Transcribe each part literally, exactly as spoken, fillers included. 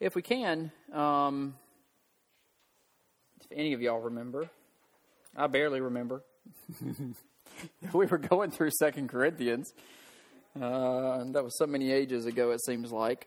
if we can, um, if any of y'all remember, I barely remember. We were going through Second Corinthians. Uh, that was so many ages ago, it seems like.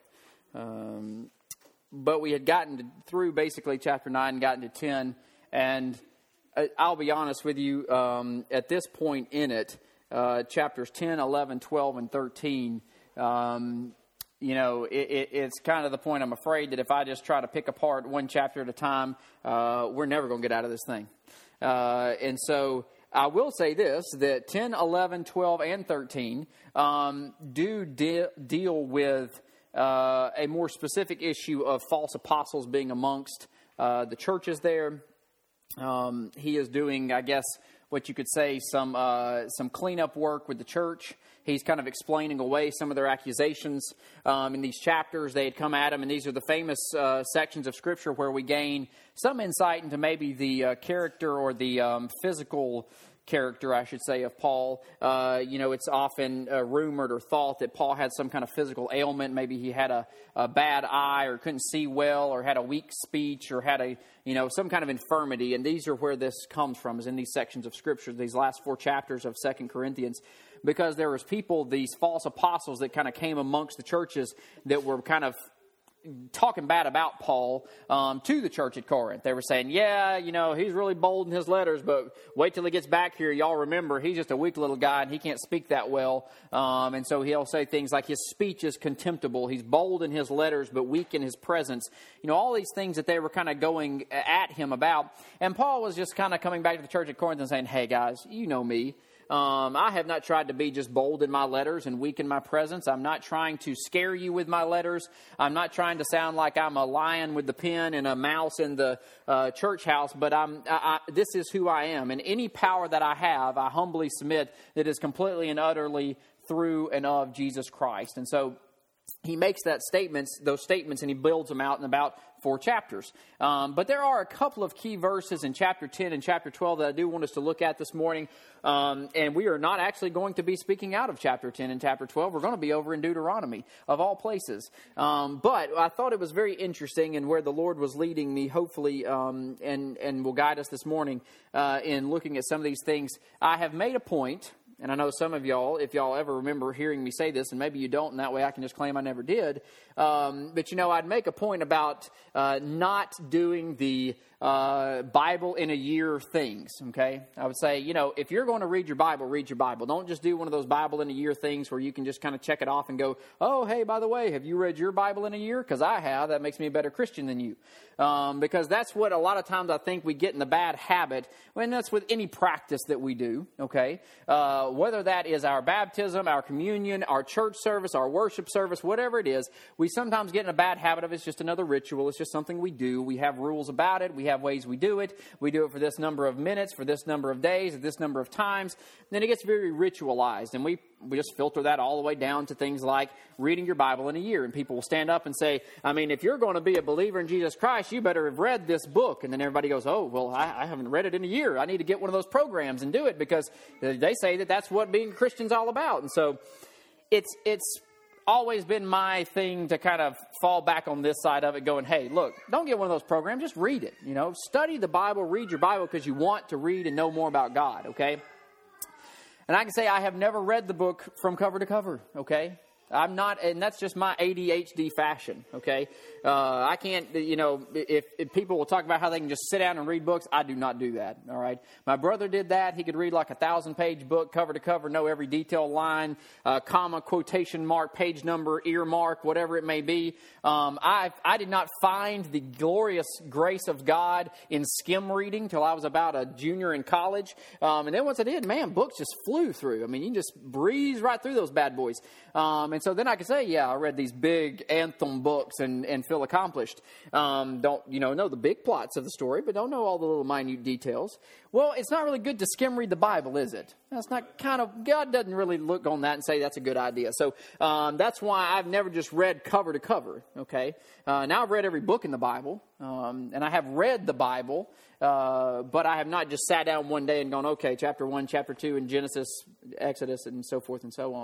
Um, but we had gotten to, through basically chapter nine, gotten to ten, and I'll be honest with you, um, at this point in it, uh, chapters ten, eleven, twelve, and thirteen, um, you know, it, it, it's kind of the point I'm afraid that if I just try to pick apart one chapter at a time, uh, we're never going to get out of this thing. Uh, and so I will say this, that ten, eleven, twelve, and thirteen um, do de- deal with uh, a more specific issue of false apostles being amongst uh, the churches there. Um, he is doing, I guess, what you could say, some uh, some cleanup work with the church. He's kind of explaining away some of their accusations um, in these chapters. They had come at him, and these are the famous uh, sections of Scripture where we gain some insight into maybe the uh, character or the um, physical character, I should say, of Paul. Uh, you know, it's often uh, rumored or thought that Paul had some kind of physical ailment. Maybe he had a, a bad eye or couldn't see well or had a weak speech or had a, you know, some kind of infirmity. And these are where this comes from, is in these sections of Scripture, these last four chapters of Second Corinthians. Because there was people, these false apostles that kind of came amongst the churches that were kind of talking bad about Paul um, to the church at Corinth. They were saying, yeah, you know, he's really bold in his letters, but wait till he gets back here. Y'all remember, he's just a weak little guy and he can't speak that well. Um, and so he'll say things like his speech is contemptible. He's bold in his letters, but weak in his presence. You know, all these things that they were kind of going at him about. And Paul was just kind of coming back to the church at Corinth and saying, hey guys, you know me. Um, I have not tried to be just bold in my letters and weak in my presence. I'm not trying to scare you with my letters. I'm not trying to sound like I'm a lion with the pen and a mouse in the uh, church house, but I'm, I, I, this is who I am. And any power that I have, I humbly submit that is completely and utterly through and of Jesus Christ. And so he makes that statements, those statements, and he builds them out in about four chapters. Um, but there are a couple of key verses in chapter ten and chapter twelve that I do want us to look at this morning. Um, and we are not actually going to be speaking out of chapter ten and chapter twelve. We're going to be over in Deuteronomy, of all places. Um, but I thought it was very interesting, and where the Lord was leading me, hopefully, um, and, and will guide us this morning uh, in looking at some of these things. I have made a point. And I know some of y'all, if y'all ever remember hearing me say this, and maybe you don't, and that way I can just claim I never did. Um, but, you know, I'd make a point about uh, not doing the uh, Bible in a year things, okay? I would say, you know, if you're going to read your Bible, read your Bible. Don't just do one of those Bible in a year things where you can just kind of check it off and go, oh, hey, by the way, have you read your Bible in a year? Because I have. That makes me a better Christian than you. Um, because that's what a lot of times I think we get in the bad habit, and that's with any practice that we do, okay? Uh, whether that is our baptism, our communion, our church service, our worship service, whatever it is, we sometimes get in a bad habit of it's just another ritual. It's just something we do. We have rules about it. We have ways we do it. We do it for this number of minutes, for this number of days, at this number of times. And then it gets very ritualized, and we We just filter that all the way down to things like reading your Bible in a year. And people will stand up and say, I mean, if you're going to be a believer in Jesus Christ, you better have read this book. And then everybody goes, oh, well, I, I haven't read it in a year. I need to get one of those programs and do it because they say that that's what being a Christian's all about. And so it's it's always been my thing to kind of fall back on this side of it going, hey, look, don't get one of those programs. Just read it. You know, study the Bible, read your Bible because you want to read and know more about God, okay? And I can say I have never read the book from cover to cover, okay? I'm not, and that's just my A D H D fashion, okay? Uh, I can't, you know, if, if people will talk about how they can just sit down and read books, I do not do that, all right? My brother did that. He could read like a thousand-page book cover to cover, know every detail line, uh, comma, quotation mark, page number, earmark, whatever it may be. Um, I I did not find the glorious grace of God in skim reading till I was about a junior in college. Um, and then once I did, man, books just flew through. I mean, you can just breeze right through those bad boys. Um, and so then I could say, yeah, I read these big anthem books and, and feel accomplished. Um, don't, you know, know the big plots of the story, but don't know all the little minute details. Well, it's not really good to skim read the Bible, is it? That's not kind of, God doesn't really look on that and say that's a good idea. So um, that's why I've never just read cover to cover, okay? Uh, now I've read every book in the Bible, um, and I have read the Bible, uh, but I have not just sat down one day and gone, okay, chapter one, chapter two, in Genesis, Exodus, and so forth and so on.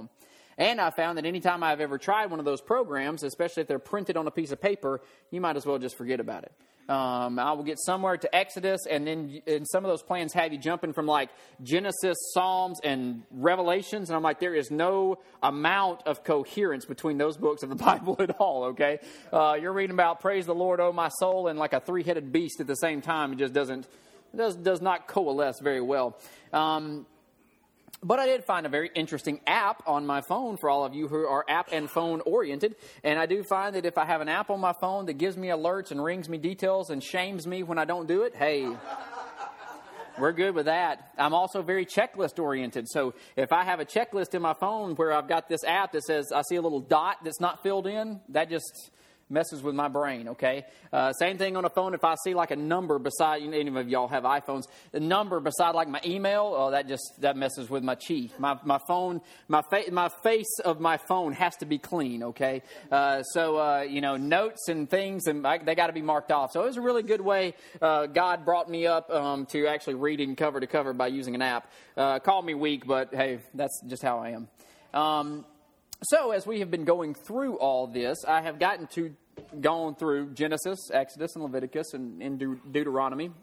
And I found that anytime I've ever tried one of those programs, especially if they're printed on a piece of paper, you might as well just forget about it. Um, I will get somewhere to Exodus, and then and some of those plans have you jumping from like Genesis, Psalms, and Revelations. And I'm like, there is no amount of coherence between those books of the Bible at all, okay? Uh, you're reading about praise the Lord, oh my soul, and like a three-headed beast at the same time. It just doesn't, does, does not coalesce very well. Um, But I did find a very interesting app on my phone for all of you who are app and phone oriented. And I do find that if I have an app on my phone that gives me alerts and rings me details and shames me when I don't do it, hey, we're good with that. I'm also very checklist oriented. So if I have a checklist in my phone where I've got this app that says I see a little dot that's not filled in, that just messes with my brain, okay? Uh, same thing on a phone. If I see like a number beside, any of y'all have iPhones, the number beside like my email, oh, that just, that messes with my chi. My my phone, my, fa- my face of my phone has to be clean, okay? Uh, so, uh, you know, notes and things, and I, they got to be marked off. So it was a really good way uh, God brought me up um, to actually reading cover to cover by using an app. Uh, call me weak, but hey, that's just how I am. Um, so as we have been going through all this, I have gotten to gone through Genesis, Exodus, and Leviticus, and in De- Deuteronomy.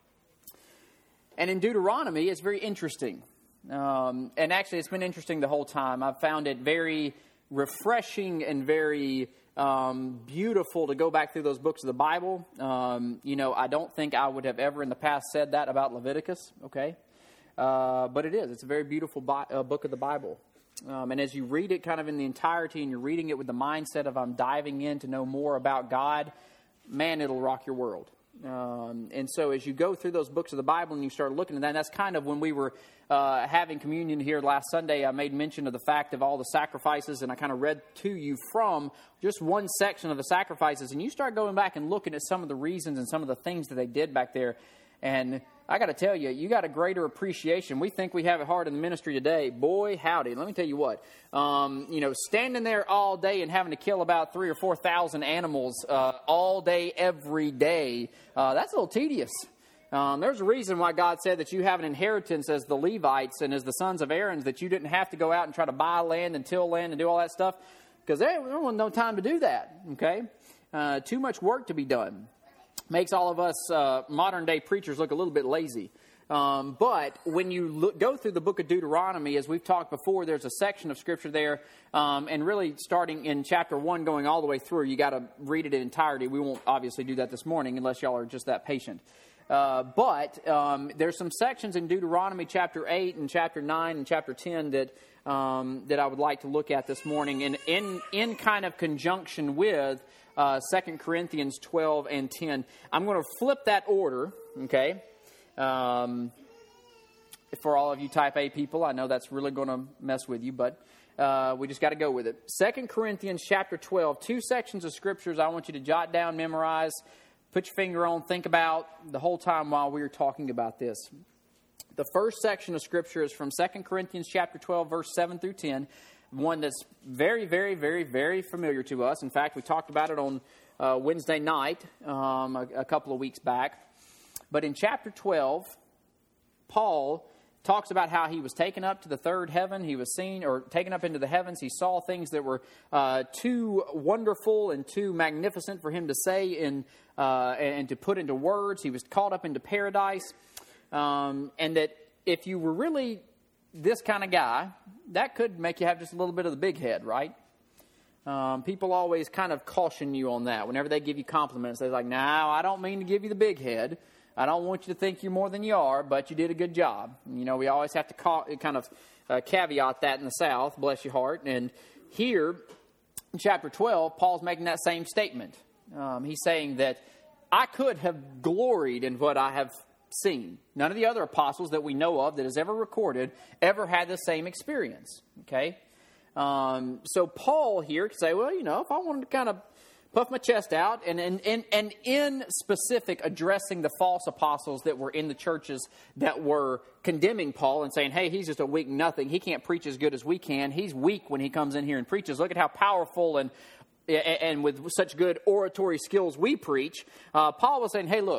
And in Deuteronomy, it's very interesting. Um, and actually, it's been interesting the whole time. I've found it very refreshing and very um, beautiful to go back through those books of the Bible. Um, you know, I don't think I would have ever in the past said that about Leviticus, okay? Uh, but it is. It's a very beautiful bi- uh, book of the Bible. Um, and as you read it kind of in the entirety and you're reading it with the mindset of I'm diving in to know more about God, man, it'll rock your world. Um, and so as you go through those books of the Bible and you start looking at that, and that's kind of when we were uh, having communion here last Sunday, I made mention of the fact of all the sacrifices, and I kind of read to you from just one section of the sacrifices. And you start going back and looking at some of the reasons and some of the things that they did back there. And I got to tell you, you got a greater appreciation. We think we have it hard in the ministry today. Boy, howdy. Let me tell you what. Um, you know, standing there all day and having to kill about three or four thousand animals uh, all day, every day, uh, that's a little tedious. Um, there's a reason why God said that you have an inheritance as the Levites and as the sons of Aaron, that you didn't have to go out and try to buy land and till land and do all that stuff, because there, there wasn't no time to do that, okay? Uh, too much work to be done. Makes all of us uh, modern-day preachers look a little bit lazy. Um, but when you look, go through the book of Deuteronomy, as we've talked before, there's a section of Scripture there, um, and really starting in chapter one, going all the way through, you got to read it in entirety. We won't obviously do that this morning unless y'all are just that patient. Uh, but um, there's some sections in Deuteronomy chapter eight and chapter nine and chapter ten that um, that I would like to look at this morning, and in in kind of conjunction with uh, Second Corinthians twelve and ten. I'm going to flip that order, okay? Um, for all of you type A people, I know that's really going to mess with you, but uh, we just got to go with it. Second Corinthians chapter twelve, two sections of scriptures I want you to jot down, memorize, put your finger on, think about the whole time while we were talking about this. The first section of Scripture is from Second Corinthians chapter twelve, verse seven through ten, one that's very, very, very, very familiar to us. In fact, we talked about it on uh, Wednesday night um, a, a couple of weeks back. But in chapter twelve, Paul talks about how he was taken up to the third heaven. He was seen, or taken up into the heavens. He saw things that were uh, too wonderful and too magnificent for him to say in, uh, and to put into words. He was caught up into paradise. Um, and that if you were really this kind of guy, that could make you have just a little bit of the big head, right? Um, people always kind of caution you on that. Whenever they give you compliments, they're like, no, I don't mean to give you the big head. I don't want you to think you're more than you are, but you did a good job. You know, we always have to ca- kind of uh, caveat that in the South, bless your heart. And here, in chapter twelve, Paul's making that same statement. Um, he's saying that I could have gloried in what I have seen. None of the other apostles that we know of that is ever recorded ever had the same experience. Okay? Um, so Paul here could say, well, you know, if I wanted to kind of puff my chest out, and, and, and, and in specific addressing the false apostles that were in the churches that were condemning Paul and saying, hey, he's just a weak nothing. He can't preach as good as we can. He's weak when he comes in here and preaches. Look at how powerful and and with such good oratory skills we preach. Uh, Paul was saying, hey, look,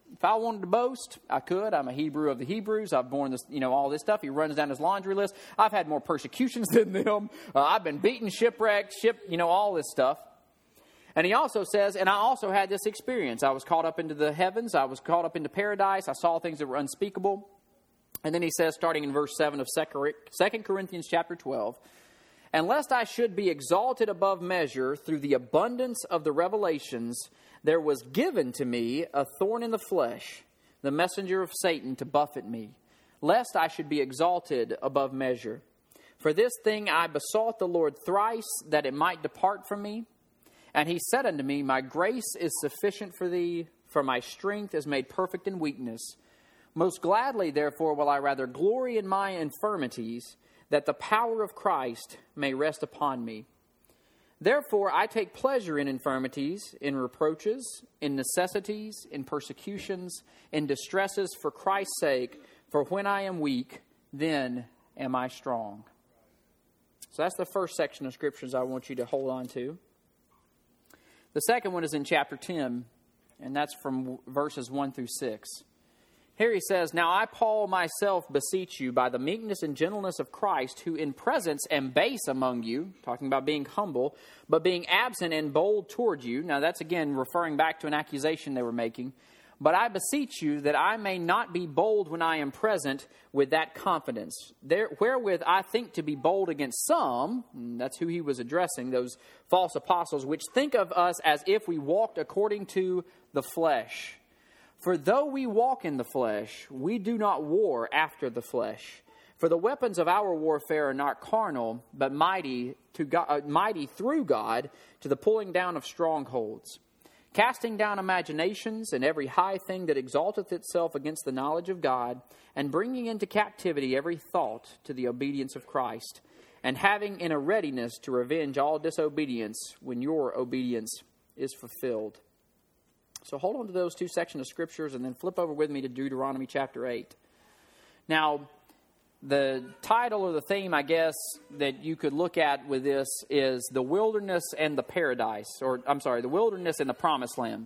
If I wanted to boast, I could. I'm a Hebrew of the Hebrews. I've borne this, you know, all this stuff. He runs down his laundry list. I've had more persecutions than them. Uh, I've been beaten, shipwrecked, ship, you know, all this stuff. And he also says, and I also had this experience. I was caught up into the heavens. I was caught up into paradise. I saw things that were unspeakable. And then he says, starting in verse seven of Second Corinthians chapter twelve, and lest I should be exalted above measure through the abundance of the revelations, there was given to me a thorn in the flesh, the messenger of Satan to buffet me, lest I should be exalted above measure. For this thing I besought the Lord thrice, that it might depart from me. And he said unto me, my grace is sufficient for thee, for my strength is made perfect in weakness. Most gladly, therefore, will I rather glory in my infirmities, that the power of Christ may rest upon me. Therefore, I take pleasure in infirmities, in reproaches, in necessities, in persecutions, in distresses for Christ's sake. For when I am weak, then am I strong. So that's the first section of scriptures I want you to hold on to. The second one is in chapter ten, and that's from verses one through six. Here he says, now I, Paul, myself beseech you by the meekness and gentleness of Christ, who in presence am base among you, talking about being humble, but being absent and bold toward you. Now that's again referring back to an accusation they were making. But I beseech you that I may not be bold when I am present with that confidence, there, wherewith I think to be bold against some, and that's who he was addressing, those false apostles, which think of us as if we walked according to the flesh. For though we walk in the flesh, we do not war after the flesh. For the weapons of our warfare are not carnal, but mighty to God, uh, mighty through God to the pulling down of strongholds, casting down imaginations and every high thing that exalteth itself against the knowledge of God, and bringing into captivity every thought to the obedience of Christ, and having in a readiness to revenge all disobedience when your obedience is fulfilled. So hold on to those two sections of scriptures and then flip over with me to Deuteronomy chapter eight. Now, the title or the theme, I guess, that you could look at with this is the wilderness and the paradise, or I'm sorry, the wilderness and the promised land.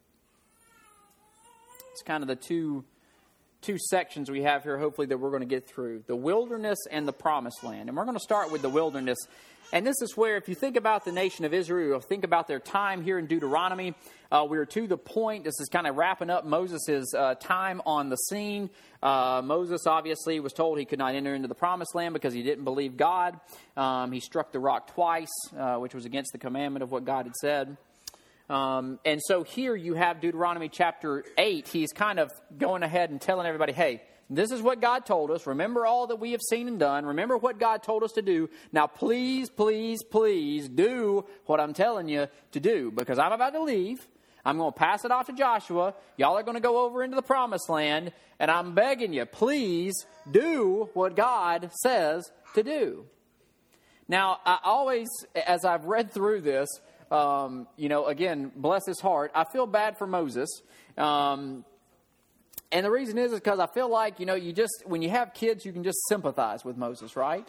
It's kind of the two, two sections we have here, hopefully, that we're going to get through. The wilderness and the promised land. And we're going to start with the wilderness. And this is where, if you think about the nation of Israel, think about their time here in Deuteronomy, uh, we're to the point, this is kind of wrapping up Moses' uh, time on the scene. Uh, Moses obviously was told he could not enter into the promised land because he didn't believe God. Um, he struck the rock twice, uh, which was against the commandment of what God had said. Um, and so here you have Deuteronomy chapter eight. He's kind of going ahead and telling everybody, hey, this is what God told us. Remember all that we have seen and done. Remember what God told us to do. Now, please, please, please do what I'm telling you to do, because I'm about to leave. I'm going to pass it off to Joshua. Y'all are going to go over into the promised land, and I'm begging you, please do what God says to do. Now, I always, as I've read through this, um, you know, again, bless his heart, I feel bad for Moses. Um And the reason is because I feel like, you know, you just, when you have kids, you can just sympathize with Moses, right?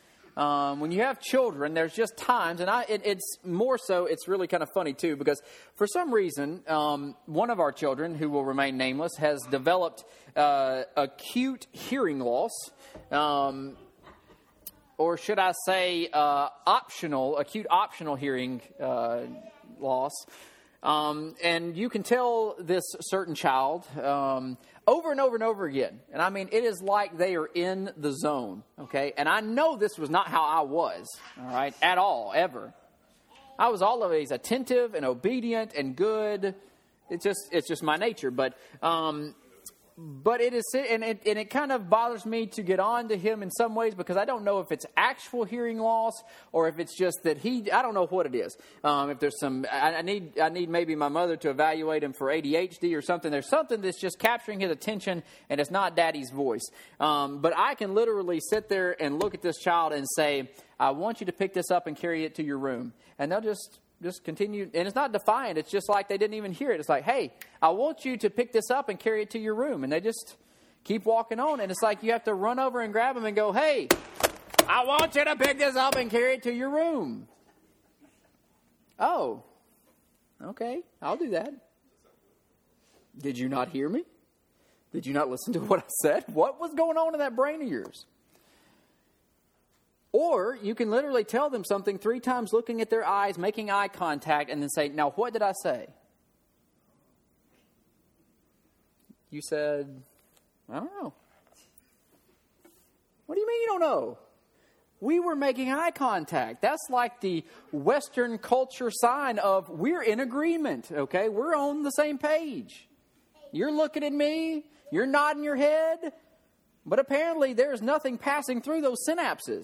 Um, when you have children, there's just times, and I, it, it's more so, it's really kind of funny too, because for some reason, um, one of our children, who will remain nameless, has developed uh, acute hearing loss, um, or should I say uh, optional, acute optional hearing uh, loss. Um, and you can tell this certain child um, over and over and over again. And I mean, it is like they are in the zone, okay? And I know this was not how I was, all right, at all, ever. I was always attentive and obedient and good. It's just it's just my nature. But um, but it is, and it, and it kind of bothers me to get on to him in some ways, because I don't know if it's actual hearing loss or if it's just that he, I don't know what it is. Um, if there's some, I, I need, I need maybe my mother to evaluate him for A D H D or something. There's something that's just capturing his attention, and it's not Daddy's voice. Um, but I can literally sit there and look at this child and say, I want you to pick this up and carry it to your room. And they'll just... Just continue, and it's not defiant. It's just like they didn't even hear it. It's like, hey, I want you to pick this up and carry it to your room. And they just keep walking on. And it's like you have to run over and grab them and go, hey, I want you to pick this up and carry it to your room. Oh, okay, I'll do that. Did you not hear me? Did you not listen to what I said? What was going on in that brain of yours? Or you can literally tell them something three times, looking at their eyes, making eye contact, and then say, now what did I say? You said, I don't know. What do you mean you don't know? We were making eye contact. That's like the Western culture sign of we're in agreement, okay? We're on the same page. You're looking at me. You're nodding your head. But apparently there's nothing passing through those synapses.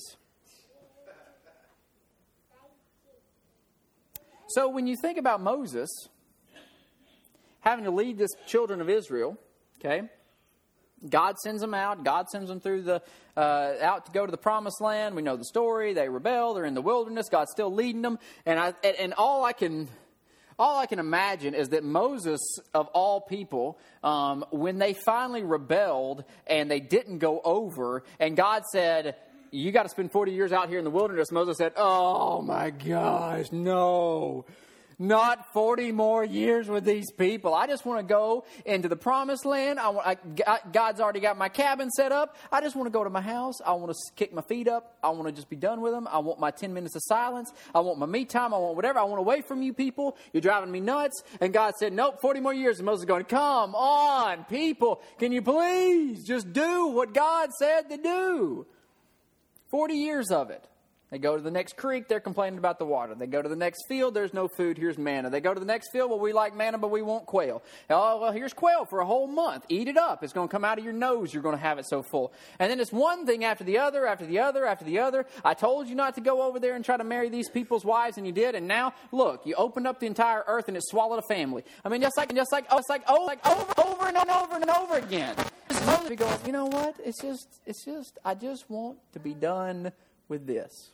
So when you think about Moses having to lead this children of Israel, okay, God sends them out. God sends them through the uh, out to go to the promised land. We know the story. They rebel. They're in the wilderness. God's still leading them. And I and, and all I can all I can imagine is that Moses, of all people, um, when they finally rebelled and they didn't go over, and God said, you got to spend forty years out here in the wilderness. Moses said, oh my gosh, no. Not forty more years with these people. I just want to go into the promised land. I want, I, God's already got my cabin set up. I just want to go to my house. I want to kick my feet up. I want to just be done with them. I want my ten minutes of silence. I want my me time. I want whatever. I want away from you people. You're driving me nuts. And God said, nope, forty more years. And Moses is going, come on, people. Can you please just do what God said to do? forty years of it. They go to the next creek, they're complaining about the water. They go to the next field, there's no food, here's manna. They go to the next field, well, we like manna, but we want quail. Oh, well, here's quail for a whole month. Eat it up. It's going to come out of your nose. You're going to have it so full. And then it's one thing after the other, after the other, after the other. I told you not to go over there and try to marry these people's wives, and you did. And now, look, you opened up the entire earth, and it swallowed a family. I mean, just like, just like, oh, it's like, oh, like over, over and over and over again. Moses goes, you know what? It's just, it's just, I just want to be done with this.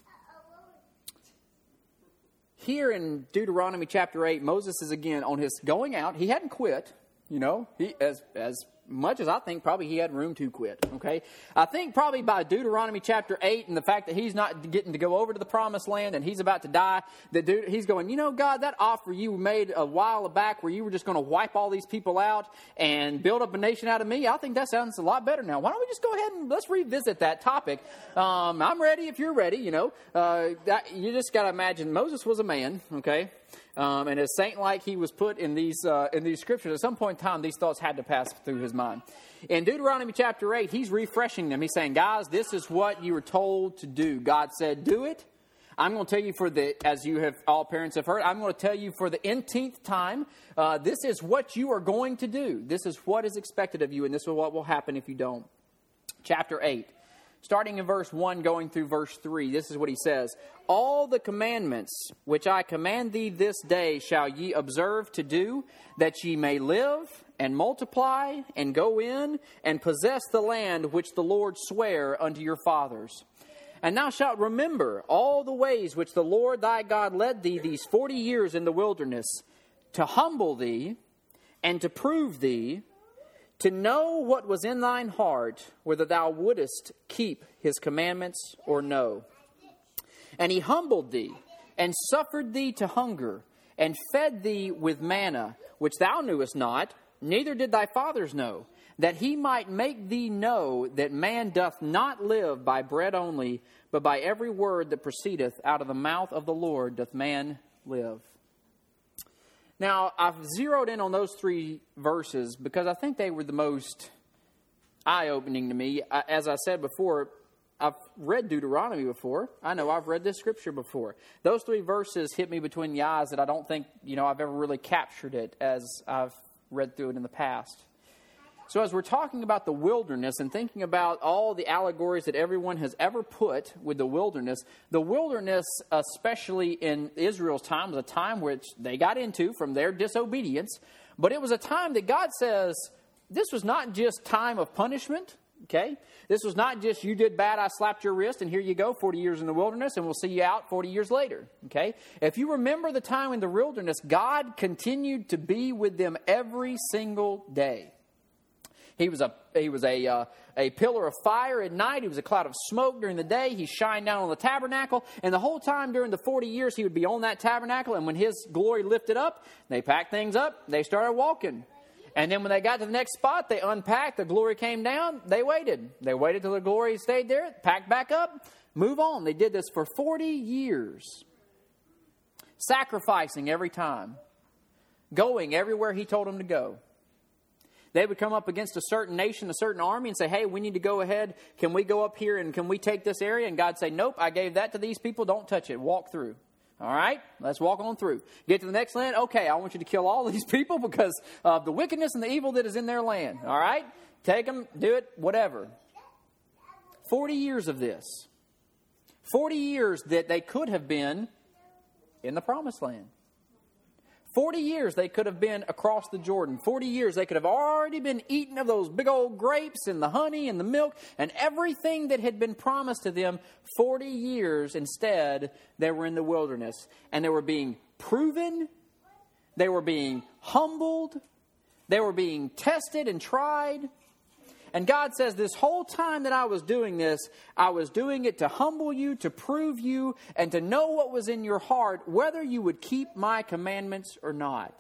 Here in Deuteronomy chapter eight, Moses is again on his going out. He hadn't quit, you know, he, as as much as I think probably he had room to quit, okay? I think probably by Deuteronomy chapter eight and the fact that he's not getting to go over to the promised land and he's about to die, that dude, he's going, you know, God, that offer you made a while back where you were just going to wipe all these people out and build up a nation out of me, I think that sounds a lot better now. Why don't we just go ahead and let's revisit that topic? Um, I'm ready if you're ready, you know. Uh, that, you just got to imagine Moses was a man, okay? Um, and as saint-like he was put in these uh, in these scriptures, at some point in time, these thoughts had to pass through his mind. In Deuteronomy chapter eight, he's refreshing them. He's saying, guys, this is what you were told to do. God said, do it. I'm going to tell you for the, as you have, all parents have heard, I'm going to tell you for the n-teenth time, uh, this is what you are going to do. This is what is expected of you, and this is what will happen if you don't. Chapter eight. Starting in verse one, going through verse three, this is what he says. All the commandments which I command thee this day shall ye observe to do, that ye may live and multiply and go in and possess the land which the Lord sware unto your fathers. And thou shalt remember all the ways which the Lord thy God led thee these forty years in the wilderness, to humble thee and to prove thee, to know what was in thine heart, whether thou wouldest keep his commandments or no. And he humbled thee, and suffered thee to hunger, and fed thee with manna, which thou knewest not, neither did thy fathers know, that he might make thee know that man doth not live by bread only, but by every word that proceedeth out of the mouth of the Lord doth man live. Now, I've zeroed in on those three verses because I think they were the most eye-opening to me. As I said before, I've read Deuteronomy before. I know I've read this scripture before. Those three verses hit me between the eyes that I don't think, you know, I've ever really captured it as I've read through it in the past. So as we're talking about the wilderness and thinking about all the allegories that everyone has ever put with the wilderness, the wilderness, especially in Israel's time, was a time which they got into from their disobedience. But it was a time that God says, this was not just time of punishment, okay? This was not just you did bad, I slapped your wrist, and here you go, forty years in the wilderness, and we'll see you out forty years later, okay? If you remember the time in the wilderness, God continued to be with them every single day. He was a he was a uh, a pillar of fire at night. He was a cloud of smoke during the day. He shined down on the tabernacle. And the whole time during the forty years, he would be on that tabernacle. And when his glory lifted up, they packed things up. They started walking. And then when they got to the next spot, they unpacked. The glory came down. They waited. They waited till the glory stayed there, packed back up, move on. They did this for forty years. Sacrificing every time. Going everywhere he told them to go. They would come up against a certain nation, a certain army, and say, hey, we need to go ahead. Can we go up here and can we take this area? And God say, nope, I gave that to these people. Don't touch it. Walk through. All right, let's walk on through. Get to the next land. Okay, I want you to kill all these people because of the wickedness and the evil that is in their land. All right, take them, do it, whatever. Forty years of this. Forty years that they could have been in the promised land. Forty years they could have been across the Jordan. Forty years they could have already been eating of those big old grapes and the honey and the milk and everything that had been promised to them. Forty years instead, they were in the wilderness. And they were being proven. They were being humbled. They were being tested and tried. And God says, this whole time that I was doing this, I was doing it to humble you, to prove you, and to know what was in your heart, whether you would keep my commandments or not.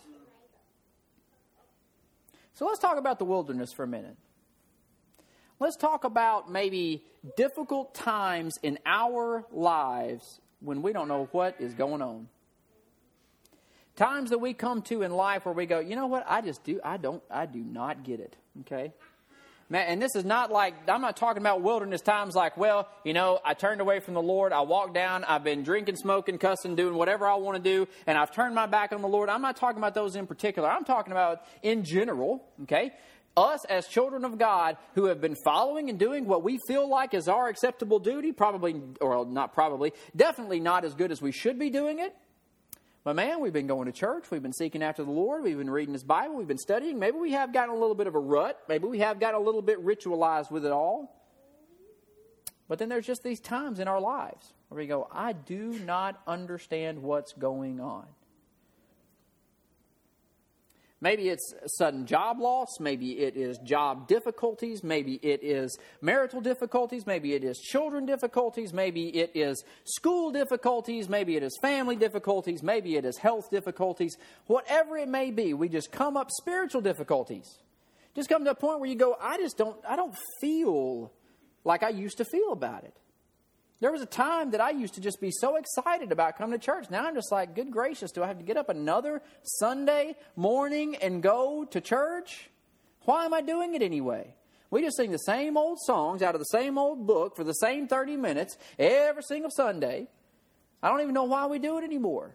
So let's talk about the wilderness for a minute. Let's talk about maybe difficult times in our lives when we don't know what is going on. Times that we come to in life where we go, you know what, I just do, I don't, I do not get it, okay? Man, and this is not like, I'm not talking about wilderness times like, well, you know, I turned away from the Lord, I walked down, I've been drinking, smoking, cussing, doing whatever I want to do, and I've turned my back on the Lord. I'm not talking about those in particular. I'm talking about in general, okay? Us as children of God who have been following and doing what we feel like is our acceptable duty, probably, or not probably, definitely not as good as we should be doing it. But man, we've been going to church. We've been seeking after the Lord. We've been reading His Bible. We've been studying. Maybe we have gotten a little bit of a rut. Maybe we have gotten a little bit ritualized with it all. But then there's just these times in our lives where we go, I do not understand what's going on. Maybe it's sudden job loss. Maybe it is job difficulties. Maybe it is marital difficulties. Maybe it is children difficulties. Maybe it is school difficulties. Maybe it is family difficulties. Maybe it is health difficulties. Whatever it may be, we just come up spiritual difficulties. Just come to a point where you go, I just don't, I don't feel like I used to feel about it. There was a time that I used to just be so excited about coming to church. Now I'm just like, good gracious, do I have to get up another Sunday morning and go to church? Why am I doing it anyway? We just sing the same old songs out of the same old book for the same thirty minutes every single Sunday. I don't even know why we do it anymore.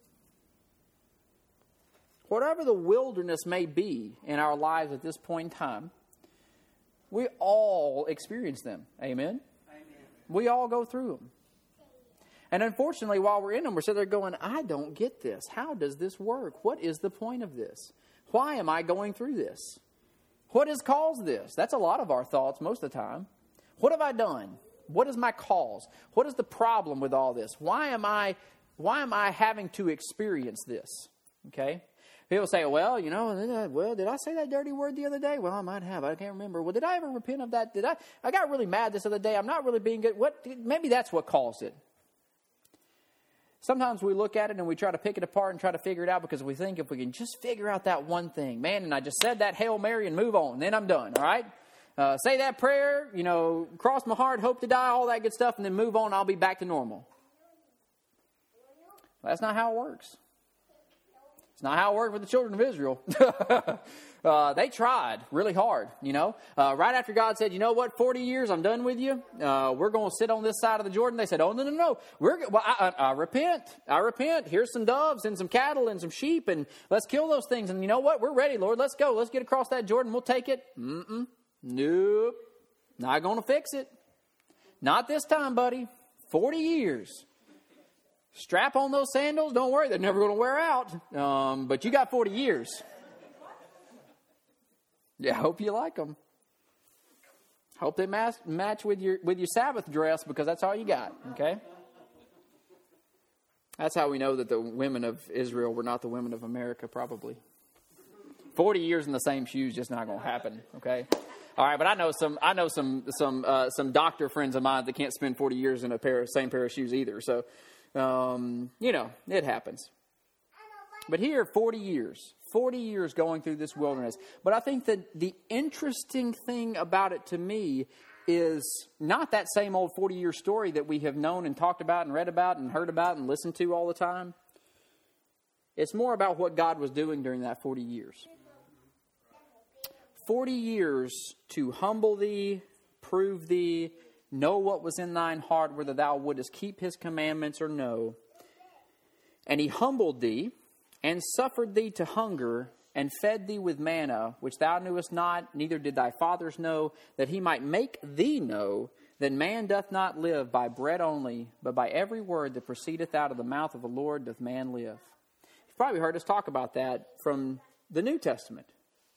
Whatever the wilderness may be in our lives at this point in time, we all experience them. Amen? We all go through them. And unfortunately, while we're in them, we're sitting there going, I don't get this. How does this work? What is the point of this? Why am I going through this? What has caused this? That's a lot of our thoughts most of the time. What have I done? What is my cause? What is the problem with all this? Why am I, why am I having to experience this? Okay? People say, well, you know, well, did I say that dirty word the other day? Well, I might have. I can't remember. Well, did I ever repent of that? Did I? I got really mad this other day. I'm not really being good. What? Maybe that's what caused it. Sometimes we look at it and we try to pick it apart and try to figure it out because we think if we can just figure out that one thing, man, and I just said that Hail Mary and move on, then I'm done, all right? Uh, say that prayer, you know, cross my heart, hope to die, all that good stuff, and then move on, I'll be back to normal. That's not how it works. It's not how it worked with the children of Israel. uh, they tried really hard, you know. Uh, right after God said, you know what, forty years, I'm done with you. Uh, we're going to sit on this side of the Jordan. They said, oh, no, no, no. We're, well, I, I, I repent. I repent. Here's some doves and some cattle and some sheep, and let's kill those things. And you know what? We're ready, Lord. Let's go. Let's get across that Jordan. We'll take it. Mm-mm. Nope. Not going to fix it. Not this time, buddy. forty years. Strap on those sandals. Don't worry, they're never going to wear out. Um, but you got forty years. Yeah, I hope you like them. Hope they match, match with your with your Sabbath dress because that's all you got. Okay. That's how we know that the women of Israel were not the women of America. Probably forty years in the same shoes just not going to happen. Okay. All right, but I know some. I know some some uh, some doctor friends of mine that can't spend forty years in a pair of same pair of shoes either. So. Um, you know, it happens. But here, forty years. forty years going through this wilderness. But I think that the interesting thing about it to me is not that same old forty-year story that we have known and talked about and read about and heard about and listened to all the time. It's more about what God was doing during that forty years. forty years to humble thee, prove thee, know what was in thine heart, whether thou wouldest keep his commandments or no. And he humbled thee, and suffered thee to hunger, and fed thee with manna, which thou knewest not, neither did thy fathers know, that he might make thee know that man doth not live by bread only, but by every word that proceedeth out of the mouth of the Lord doth man live. You've probably heard us talk about that from the New Testament,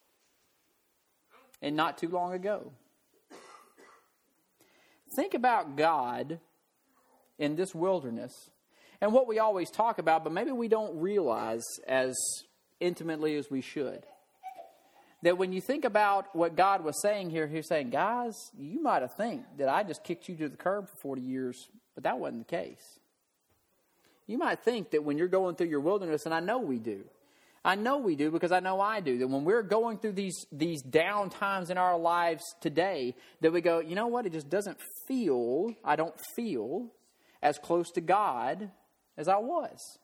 and not too long ago. Think about God in this wilderness, and what we always talk about, but maybe we don't realize as intimately as we should. That when you think about what God was saying here, He's saying, guys, you might have think that I just kicked you to the curb for forty years, but that wasn't the case. You might think that when you're going through your wilderness, and I know we do. I know we do because I know I do. That when we're going through these, these down times in our lives today, that we go, you know what? It just doesn't feel, I don't feel as close to God as I was.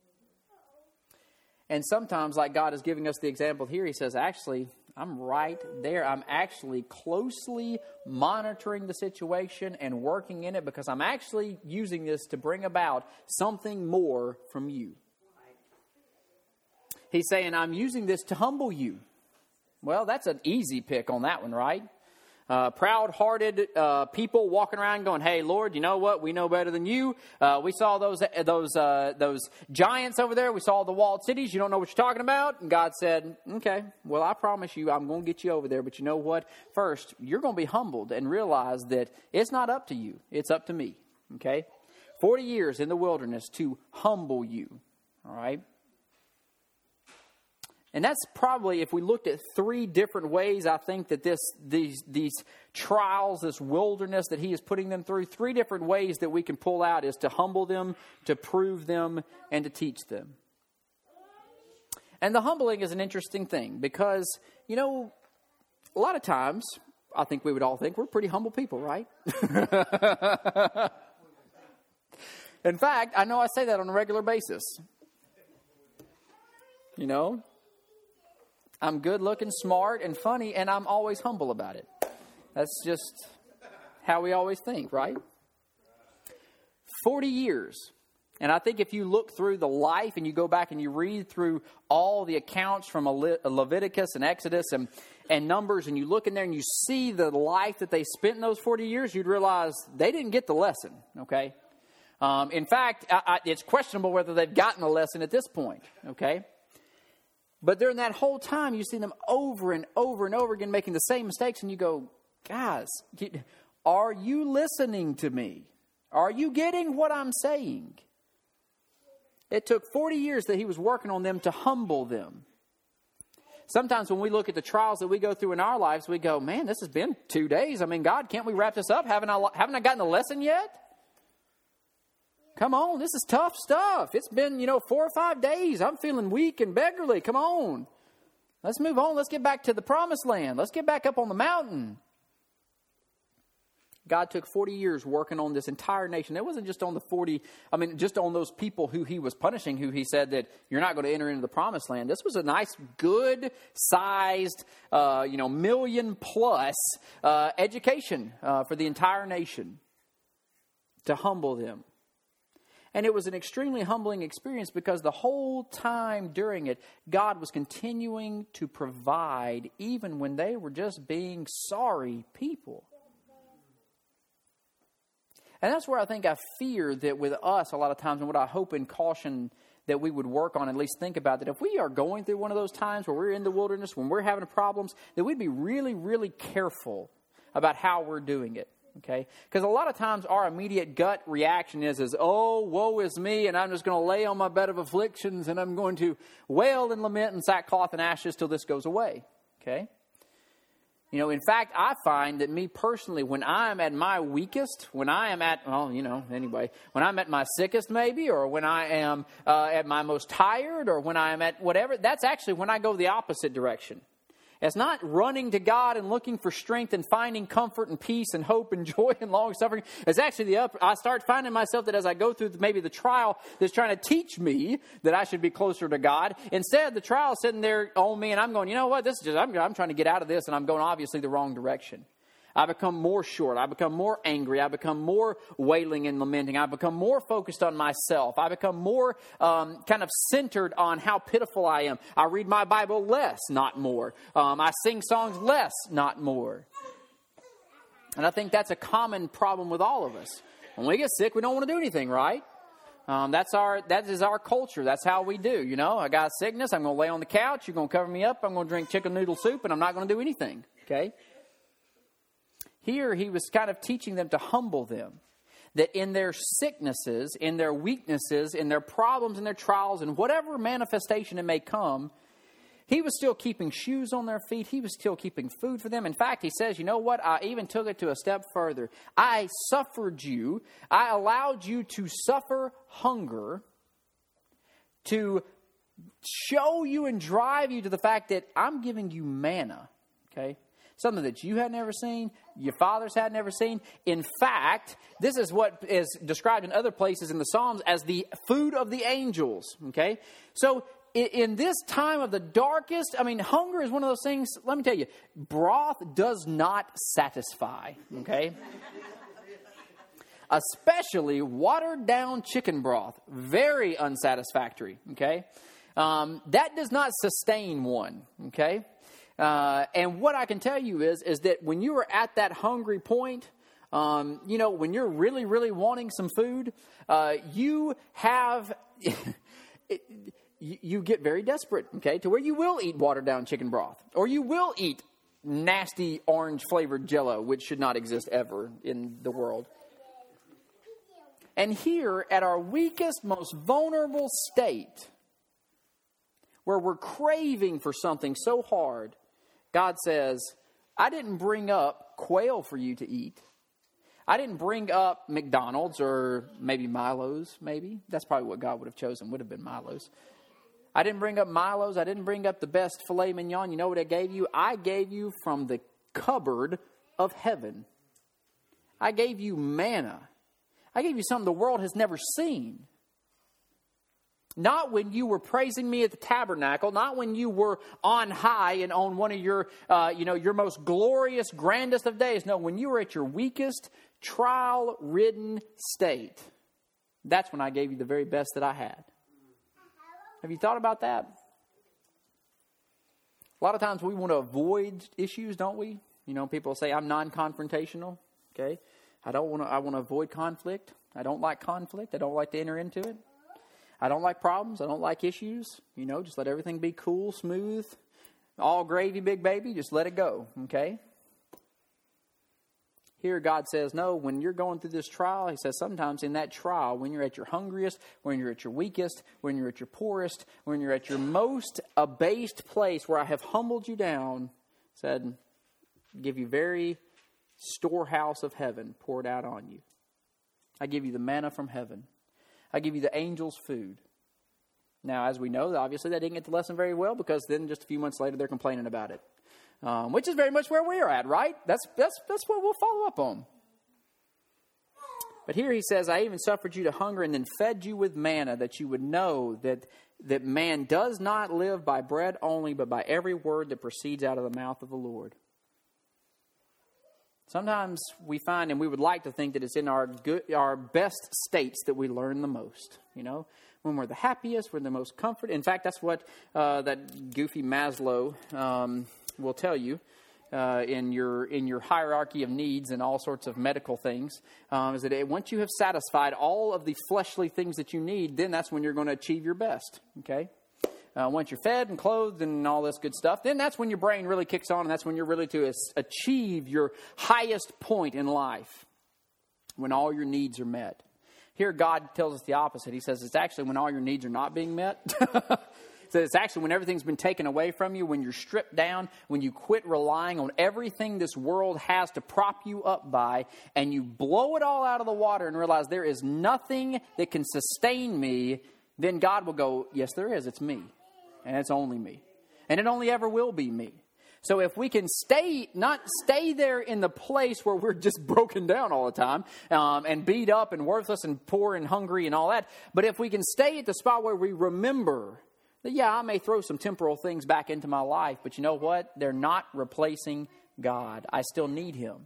And sometimes, like God is giving us the example here, He says, actually, I'm right there. I'm actually closely monitoring the situation and working in it because I'm actually using this to bring about something more from you. He's saying, I'm using this to humble you. Well, that's an easy pick on that one, right? Uh, proud-hearted uh, people walking around going, hey, Lord, you know what? We know better than you. Uh, we saw those those uh, those giants over there. We saw the walled cities. You don't know what you're talking about. And God said, okay, well, I promise you I'm going to get you over there. But you know what? First, you're going to be humbled and realize that it's not up to you. It's up to me, okay? forty years in the wilderness to humble you, all right? And that's probably, if we looked at three different ways, I think that this these these trials, this wilderness that He is putting them through, three different ways that we can pull out is to humble them, to prove them, and to teach them. And the humbling is an interesting thing because, you know, a lot of times, I think we would all think we're pretty humble people, right? In fact, I know I say that on a regular basis. You know? I'm good looking, smart, and funny, and I'm always humble about it. That's just how we always think, right? forty years. And I think if you look through the life and you go back and you read through all the accounts from Le- Leviticus and Exodus and, and Numbers, and you look in there and you see the life that they spent in those forty years, you'd realize they didn't get the lesson, okay? Um, in fact, I, I, it's questionable whether they've gotten the lesson at this point, okay? But during that whole time, you see them over and over and over again making the same mistakes. And you go, guys, are you listening to me? Are you getting what I'm saying? It took forty years that He was working on them to humble them. Sometimes when we look at the trials that we go through in our lives, we go, man, this has been two days. I mean, God, can't we wrap this up? Haven't I, haven't I gotten the lesson yet? Come on, this is tough stuff. It's been, you know, four or five days. I'm feeling weak and beggarly. Come on. Let's move on. Let's get back to the promised land. Let's get back up on the mountain. God took forty years working on this entire nation. It wasn't just on the forty, I mean, just on those people who He was punishing, who He said that you're not going to enter into the promised land. This was a nice, good-sized, uh, you know, million-plus uh, education uh, for the entire nation to humble them. And it was an extremely humbling experience because the whole time during it, God was continuing to provide even when they were just being sorry people. And that's where I think I fear that with us a lot of times, and what I hope and caution that we would work on, at least think about, that if we are going through one of those times where we're in the wilderness, when we're having problems, that we'd be really, really careful about how we're doing it. Okay, because a lot of times our immediate gut reaction is, is, oh, woe is me, and I'm just going to lay on my bed of afflictions, and I'm going to wail and lament in sackcloth and ashes till this goes away. Okay, You know, in fact, I find that me personally, when I'm at my weakest, when I am at, well, you know, anyway, when I'm at my sickest maybe, or when I am uh, at my most tired, or when I am at whatever, that's actually when I go the opposite direction. It's not running to God and looking for strength and finding comfort and peace and hope and joy and long suffering. It's actually the up. I start finding myself that as I go through maybe the trial that's trying to teach me that I should be closer to God. Instead, the trial is sitting there on me and I'm going, you know what? This is just, I'm, I'm trying to get out of this and I'm going obviously the wrong direction. I become more short. I become more angry. I become more wailing and lamenting. I become more focused on myself. I become more um, kind of centered on how pitiful I am. I read my Bible less, not more. Um, I sing songs less, not more. And I think that's a common problem with all of us. When we get sick, we don't want to do anything, right? Um, that's our, that is our culture. That's how we do. You know, I got sickness. I'm going to lay on the couch. You're going to cover me up. I'm going to drink chicken noodle soup, and I'm not going to do anything. Okay? Here, he was kind of teaching them to humble them. That in their sicknesses, in their weaknesses, in their problems, in their trials, and whatever manifestation it may come, he was still keeping shoes on their feet. He was still keeping food for them. In fact, he says, you know what? I even took it to a step further. I suffered you. I allowed you to suffer hunger to show you and drive you to the fact that I'm giving you manna. Okay? Something that you had never seen, your fathers had never seen. In fact, this is what is described in other places in the Psalms as the food of the angels. Okay? So, in, in this time of the darkest, I mean, hunger is one of those things, let me tell you, broth does not satisfy. Okay? Especially watered down chicken broth. Very unsatisfactory. Okay? Um, that does not sustain one. Okay? Uh, and what I can tell you is, is that when you are at that hungry point, um, you know, when you're really, really wanting some food, uh, you have, it, you, you get very desperate, okay, to where you will eat watered down chicken broth, or you will eat nasty orange flavored Jell-O, which should not exist ever in the world. And here, at our weakest, most vulnerable state, where we're craving for something so hard, God says, I didn't bring up quail for you to eat. I didn't bring up McDonald's or maybe Milo's, maybe. That's probably what God would have chosen, would have been Milo's. I didn't bring up Milo's. I didn't bring up the best filet mignon. You know what I gave you? I gave you from the cupboard of heaven. I gave you manna. I gave you something the world has never seen. Not when you were praising me at the tabernacle, not when you were on high and on one of your, uh, you know, your most glorious, grandest of days. No, when you were at your weakest, trial-ridden state. That's when I gave you the very best that I had. Have you thought about that? A lot of times we want to avoid issues, don't we? You know, people say, I'm non-confrontational. Okay, I don't want to. I want to avoid conflict. I don't like conflict. I don't like to enter into it. I don't like problems. I don't like issues. You know, just let everything be cool, smooth, all gravy, big baby. Just let it go, okay? Here God says, no, when you're going through this trial, he says sometimes in that trial, when you're at your hungriest, when you're at your weakest, when you're at your poorest, when you're at your most abased place where I have humbled you down, said, give you very storehouse of heaven poured out on you. I give you the manna from heaven. I give you the angels' food. Now, as we know, obviously they didn't get the lesson very well because then just a few months later they're complaining about it. Um, which is very much where we are at, right? That's, that's, that's what we'll follow up on. But here he says, I even suffered you to hunger and then fed you with manna that you would know that, that man does not live by bread only, but by every word that proceeds out of the mouth of the Lord. Sometimes we find, and we would like to think that it's in our good, our best states that we learn the most. You know, when we're the happiest, we're the most comfort. In fact, that's what uh, that goofy Maslow um, will tell you uh, in your in your hierarchy of needs and all sorts of medical things. Um, is that once you have satisfied all of the fleshly things that you need, then that's when you're going to achieve your best. Okay. Uh, once you're fed and clothed and all this good stuff, then that's when your brain really kicks on, and that's when you're really to achieve your highest point in life, when all your needs are met. Here, God tells us the opposite. He says it's actually when all your needs are not being met. So it's actually when everything's been taken away from you, when you're stripped down, when you quit relying on everything this world has to prop you up by, and you blow it all out of the water and realize there is nothing that can sustain me, then God will go, yes, there is. It's me. And it's only me. And it only ever will be me. So if we can stay, not stay there in the place where we're just broken down all the time um, and beat up and worthless and poor and hungry and all that, but if we can stay at the spot where we remember that, yeah, I may throw some temporal things back into my life, but you know what? They're not replacing God. I still need Him.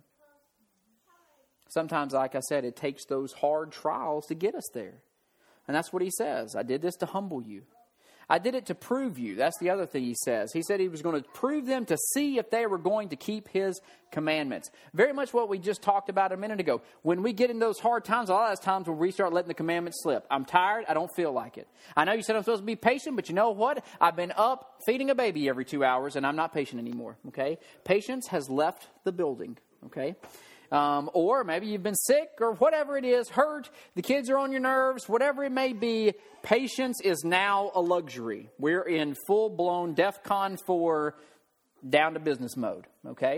Sometimes, like I said, it takes those hard trials to get us there. And that's what He says. I did this to humble you. I did it to prove you. That's the other thing He says. He said He was going to prove them to see if they were going to keep His commandments. Very much what we just talked about a minute ago. When we get in those hard times, a lot of those times when we start letting the commandments slip. I'm tired. I don't feel like it. I know you said I'm supposed to be patient, but you know what? I've been up feeding a baby every two hours and I'm not patient anymore. Okay? Patience has left the building. Okay? Um, or maybe you've been sick or whatever it is, hurt, the kids are on your nerves, whatever it may be, patience is now a luxury. We're in full-blown DEFCON four down to business mode, okay?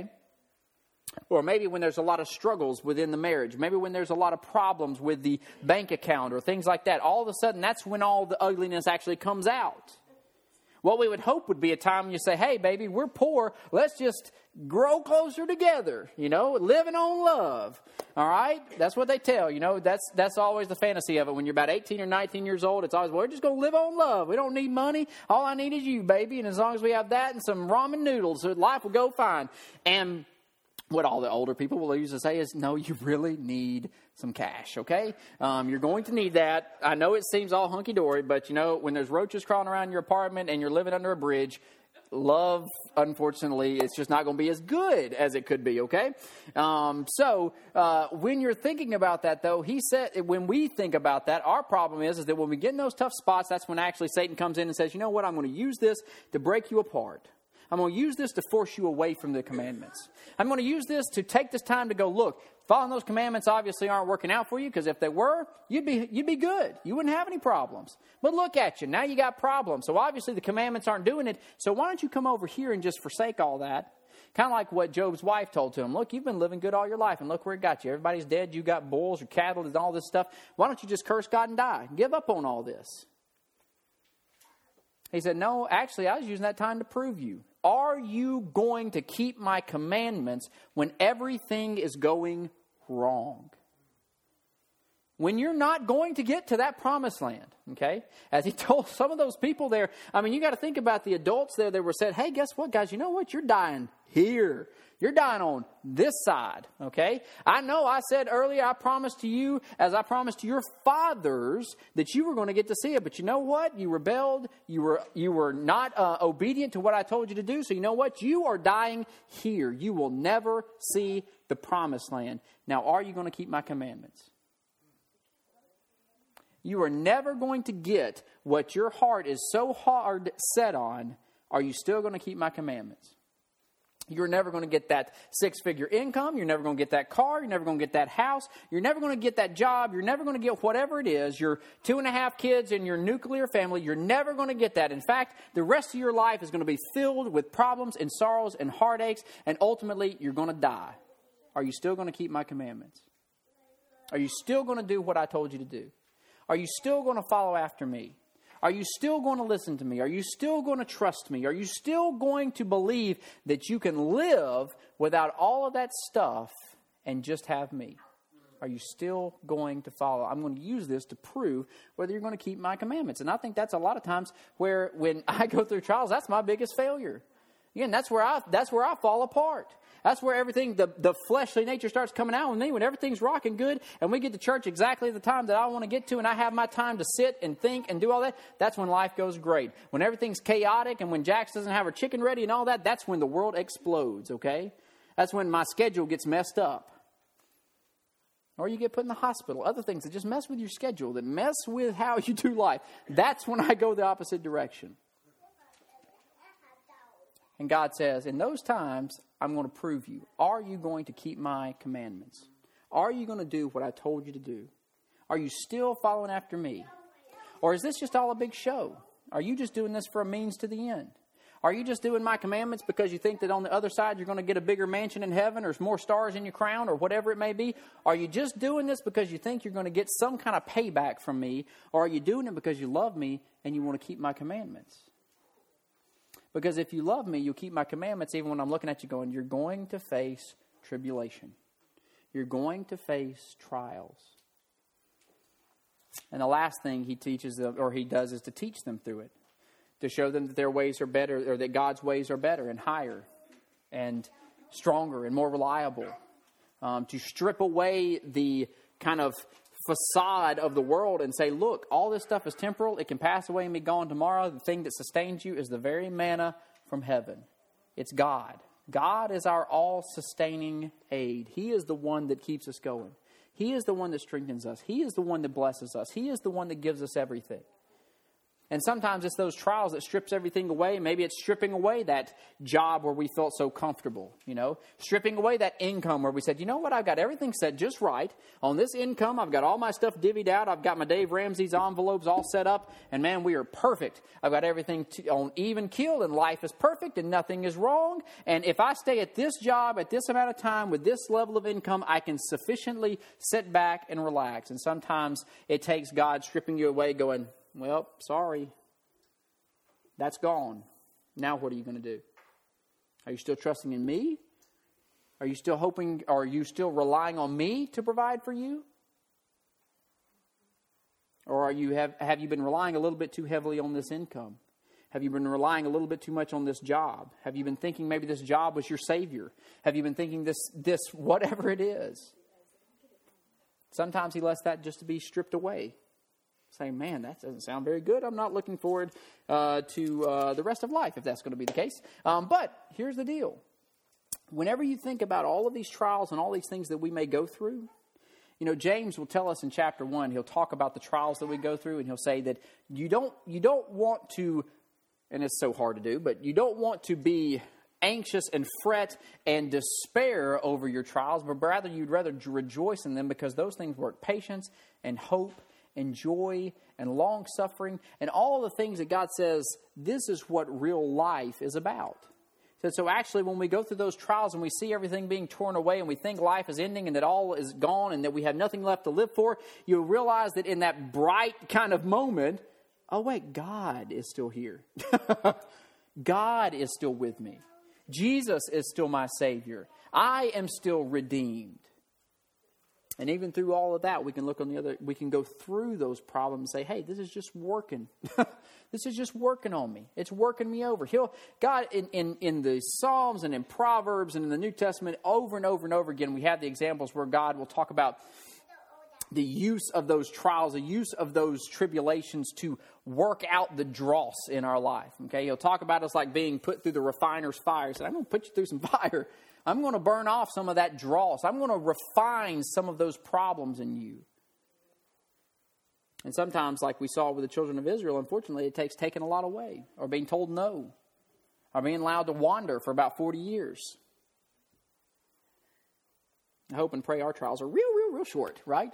Or maybe when there's a lot of struggles within the marriage, maybe when there's a lot of problems with the bank account or things like that, all of a sudden that's when all the ugliness actually comes out. What we would hope would be a time when you say, hey, baby, we're poor. Let's just grow closer together, you know, living on love. All right? That's what they tell, you know. That's that's always the fantasy of it. When you're about eighteen or nineteen years old, it's always, well, we're just going to live on love. We don't need money. All I need is you, baby. And as long as we have that and some ramen noodles, life will go fine. And what all the older people will usually say is, no, you really need some cash, okay? Um, you're going to need that. I know it seems all hunky-dory, but, you know, when there's roaches crawling around your apartment and you're living under a bridge, love, unfortunately, it's just not going to be as good as it could be, okay? Um, so uh, when you're thinking about that, though, he said, when we think about that, our problem is, is that when we get in those tough spots, that's when actually Satan comes in and says, you know what, I'm going to use this to break you apart. I'm going to use this to force you away from the commandments. I'm going to use this to take this time to go, look, following those commandments obviously aren't working out for you, because if they were, you'd be you'd be good. You wouldn't have any problems. But look at you. Now you got problems. So obviously the commandments aren't doing it. So why don't you come over here and just forsake all that? Kind of like what Job's wife told to him. Look, you've been living good all your life, and look where it got you. Everybody's dead. You got bulls or cattle and all this stuff. Why don't you just curse God and die? Give up on all this. He said, no, actually, I was using that time to prove you. Are you going to keep my commandments when everything is going wrong? When you're not going to get to that promised land, okay? As he told some of those people there, I mean, you got to think about the adults there that were said, hey, guess what, guys? You know what? You're dying here. You're dying on this side, okay? I know I said earlier, I promised to you, as I promised to your fathers, that you were going to get to see it. But you know what? You rebelled. You were you were not uh, obedient to what I told you to do. So you know what? You are dying here. You will never see the promised land. Now, are you going to keep my commandments? You are never going to get what your heart is so hard set on. Are you still going to keep my commandments? You're never going to get that six-figure income. You're never going to get that car. You're never going to get that house. You're never going to get that job. You're never going to get whatever it is, your two and a half kids and your nuclear family. You're never going to get that. In fact, the rest of your life is going to be filled with problems and sorrows and heartaches, and ultimately, you're going to die. Are you still going to keep my commandments? Are you still going to do what I told you to do? Are you still going to follow after me? Are you still going to listen to me? Are you still going to trust me? Are you still going to believe that you can live without all of that stuff and just have me? Are you still going to follow? I'm going to use this to prove whether you're going to keep my commandments. And I think that's a lot of times where when I go through trials, that's my biggest failure. Again, that's where I that's where I fall apart. That's where everything, the, the fleshly nature starts coming out with me. When everything's rocking good and we get to church exactly the time that I want to get to and I have my time to sit and think and do all that, that's when life goes great. When everything's chaotic and when Jax doesn't have her chicken ready and all that, that's when the world explodes, okay? That's when my schedule gets messed up. Or you get put in the hospital. Other things that just mess with your schedule, that mess with how you do life. That's when I go the opposite direction. And God says, in those times, I'm going to prove you. Are you going to keep my commandments? Are you going to do what I told you to do? Are you still following after me? Or is this just all a big show? Are you just doing this for a means to the end? Are you just doing my commandments because you think that on the other side you're going to get a bigger mansion in heaven or more stars in your crown or whatever it may be? Are you just doing this because you think you're going to get some kind of payback from me? Or are you doing it because you love me and you want to keep my commandments? Because if you love me, you'll keep my commandments even when I'm looking at you going, you're going to face tribulation. You're going to face trials. And the last thing he teaches them, or he does, is to teach them through it. To show them that their ways are better, or that God's ways are better and higher and stronger and more reliable. Um, to strip away the kind of facade of the world and say, look, all this stuff is temporal. It can pass away and be gone tomorrow. The thing that sustains you is the very manna from heaven. It's God. God is our all-sustaining aid. He is the one that keeps us going. He is the one that strengthens us. He is the one that blesses us. He is the one that gives us everything. And sometimes it's those trials that strips everything away. Maybe it's stripping away that job where we felt so comfortable, you know. Stripping away that income where we said, you know what, I've got everything set just right. On this income, I've got all my stuff divvied out. I've got my Dave Ramsey's envelopes all set up. And man, we are perfect. I've got everything to, on even keel, and life is perfect and nothing is wrong. And if I stay at this job at this amount of time with this level of income, I can sufficiently sit back and relax. And sometimes it takes God stripping you away going, well, sorry, that's gone. Now what are you going to do? Are you still trusting in me? Are you still hoping, or are you still relying on me to provide for you? Or are you have, have you been relying a little bit too heavily on this income? Have you been relying a little bit too much on this job? Have you been thinking maybe this job was your savior? Have you been thinking this, this whatever it is? Sometimes he lets that just to be stripped away. Saying, man, that doesn't sound very good. I'm not looking forward uh, to uh, the rest of life if that's going to be the case. Um, but here's the deal. Whenever you think about all of these trials and all these things that we may go through, you know, James will tell us in chapter one, he'll talk about the trials that we go through, and he'll say that you don't, you don't want to, and it's so hard to do, but you don't want to be anxious and fret and despair over your trials, but rather you'd rather rejoice in them because those things work patience and hope and joy and long-suffering and all the things that God says this is what real life is about. So, so actually when we go through those trials and we see everything being torn away and we think life is ending and that all is gone and that we have nothing left to live for, you'll realize that in that bright kind of moment, oh wait, God is still here. God is still with me. Jesus is still my Savior. I am still redeemed. And even through all of that, we can look on the other, we can go through those problems and say, hey, this is just working. This is just working on me. It's working me over. He'll, God, in, in, in the Psalms and in Proverbs and in the New Testament, over and over and over again, we have the examples where God will talk about the use of those trials, the use of those tribulations to work out the dross in our life. Okay, he'll talk about us like being put through the refiner's fire. He said, I'm going to put you through some fire. I'm going to burn off some of that dross. I'm going to refine some of those problems in you. And sometimes, like we saw with the children of Israel, unfortunately, it takes taking a lot away, or being told no, or being allowed to wander for about forty years. I hope and pray our trials are real, real, real short, right?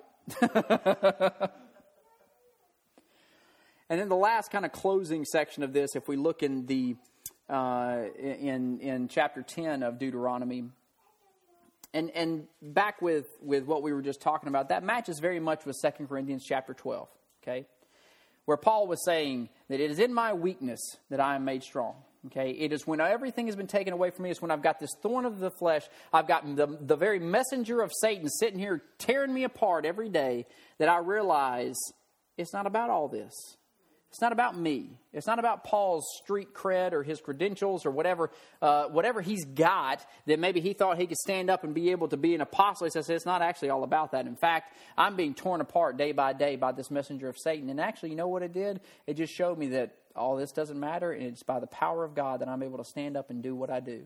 And then the last kind of closing section of this, if we look in the uh, in in chapter ten of Deuteronomy, and and back with with what we were just talking about, that matches very much with Second Corinthians chapter twelve. Okay, where Paul was saying that it is in my weakness that I am made strong. Okay, it is when everything has been taken away from me. It's when I've got this thorn of the flesh. I've got the, the very messenger of Satan sitting here tearing me apart every day that I realize it's not about all this. It's not about me. It's not about Paul's street cred or his credentials or whatever uh, whatever he's got that maybe he thought he could stand up and be able to be an apostle. He says it's not actually all about that. In fact, I'm being torn apart day by day by this messenger of Satan. And actually, you know what it did? It just showed me that all this doesn't matter, and it's by the power of God that I'm able to stand up and do what I do.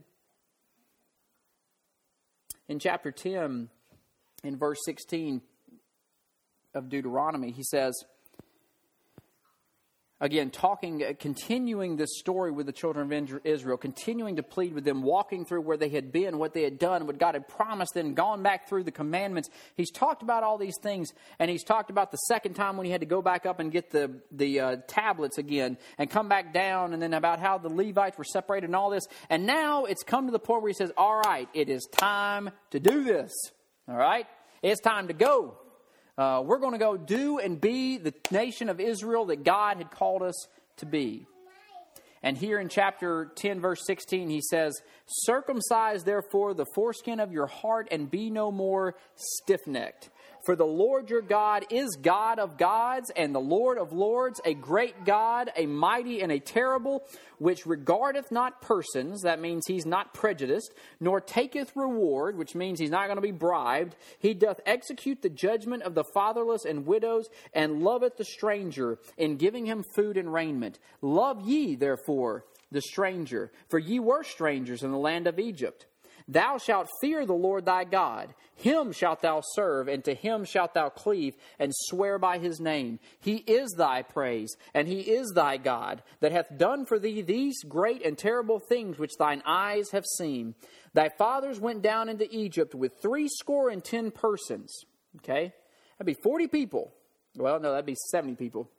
In chapter ten, in verse sixteen of Deuteronomy, he says, Again, talking, uh, continuing this story with the children of Israel, continuing to plead with them, walking through where they had been, what they had done, what God had promised them, gone back through the commandments. He's talked about all these things, and he's talked about the second time when he had to go back up and get the, the uh, tablets again and come back down, and then about how the Levites were separated and all this. And now it's come to the point where he says, all right, it is time to do this. All right? It's time to go. Uh, we're going to go do and be the nation of Israel that God had called us to be. And here in chapter ten, verse sixteen, he says, circumcise therefore the foreskin of your heart and be no more stiff-necked. For the Lord your God is God of gods and the Lord of lords, a great God, a mighty and a terrible, which regardeth not persons, that means he's not prejudiced, nor taketh reward, which means he's not going to be bribed. He doth execute the judgment of the fatherless and widows, and loveth the stranger, in giving him food and raiment. Love ye, therefore, the stranger, for ye were strangers in the land of Egypt. Thou shalt fear the Lord thy God. Him shalt thou serve, and to him shalt thou cleave, and swear by his name. He is thy praise, and he is thy God, that hath done for thee these great and terrible things which thine eyes have seen. Thy fathers went down into Egypt with threescore and ten persons. Okay? That'd be forty people. Well, no, that'd be seventy people.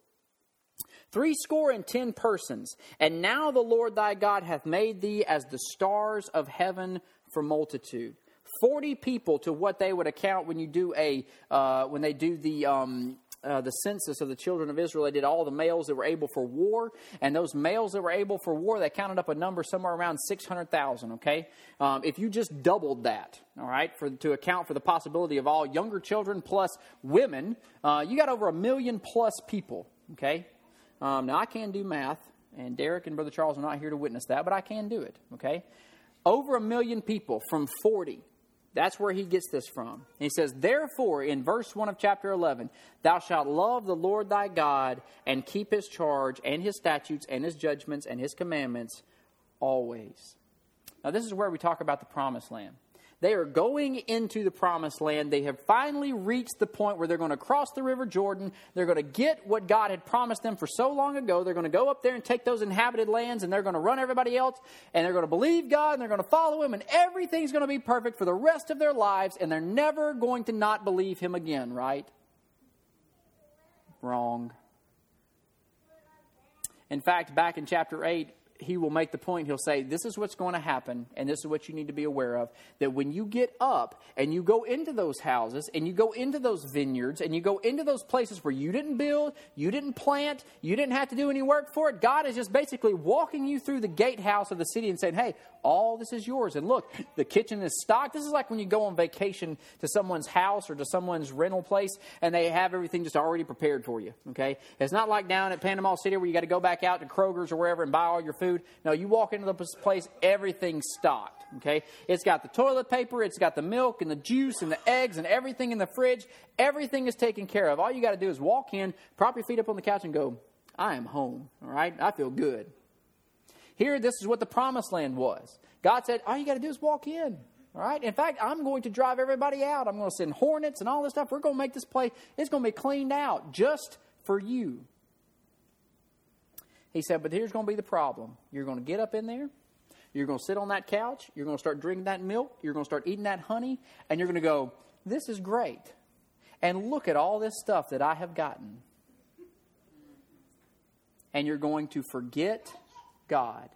Three score and ten persons. And now the Lord thy God hath made thee as the stars of heaven for multitude. Forty people to what they would account when you do a uh, when they do the um, uh, the census of the children of Israel. They did all the males that were able for war, and those males that were able for war, they counted up a number somewhere around six hundred thousand. Okay, um, if you just doubled that, all right, for to account for the possibility of all younger children plus women, uh, you got over a million plus people. Okay, um, now I can do math, and Derek and Brother Charles are not here to witness that, but I can do it. Okay. Over a million people from forty. That's where he gets this from. He says, therefore, in verse one of chapter eleven, thou shalt love the Lord thy God and keep his charge and his statutes and his judgments and his commandments always. Now, this is where we talk about the promised land. They are going into the promised land. They have finally reached the point where they're going to cross the river Jordan. They're going to get what God had promised them for so long ago. They're going to go up there and take those inhabited lands, and they're going to run everybody else, and they're going to believe God, and they're going to follow him, and everything's going to be perfect for the rest of their lives, and they're never going to not believe him again, right? Wrong. In fact, back in chapter eight, he will make the point, he'll say, this is what's going to happen, and this is what you need to be aware of, that when you get up and you go into those houses and you go into those vineyards and you go into those places where you didn't build, you didn't plant, you didn't have to do any work for it, God is just basically walking you through the gatehouse of the city and saying, hey, all this is yours. And look, the kitchen is stocked. This is like when you go on vacation to someone's house or to someone's rental place and they have everything just already prepared for you, okay? It's not like down at Panama City where you got to go back out to Kroger's or wherever and buy all your food. No, you walk into the place, everything's stocked, okay? It's got the toilet paper, it's got the milk and the juice and the eggs and everything in the fridge. Everything is taken care of. All you got to do is walk in, prop your feet up on the couch and go, I am home, all right? I feel good. Here, this is what the promised land was. God said, all you got to do is walk in, all right? In fact, I'm going to drive everybody out. I'm going to send hornets and all this stuff. We're going to make this place, it's going to be cleaned out just for you. He said, but here's going to be the problem. You're going to get up in there. You're going to sit on that couch. You're going to start drinking that milk. You're going to start eating that honey. And you're going to go, this is great. And look at all this stuff that I have gotten. And you're going to forget God.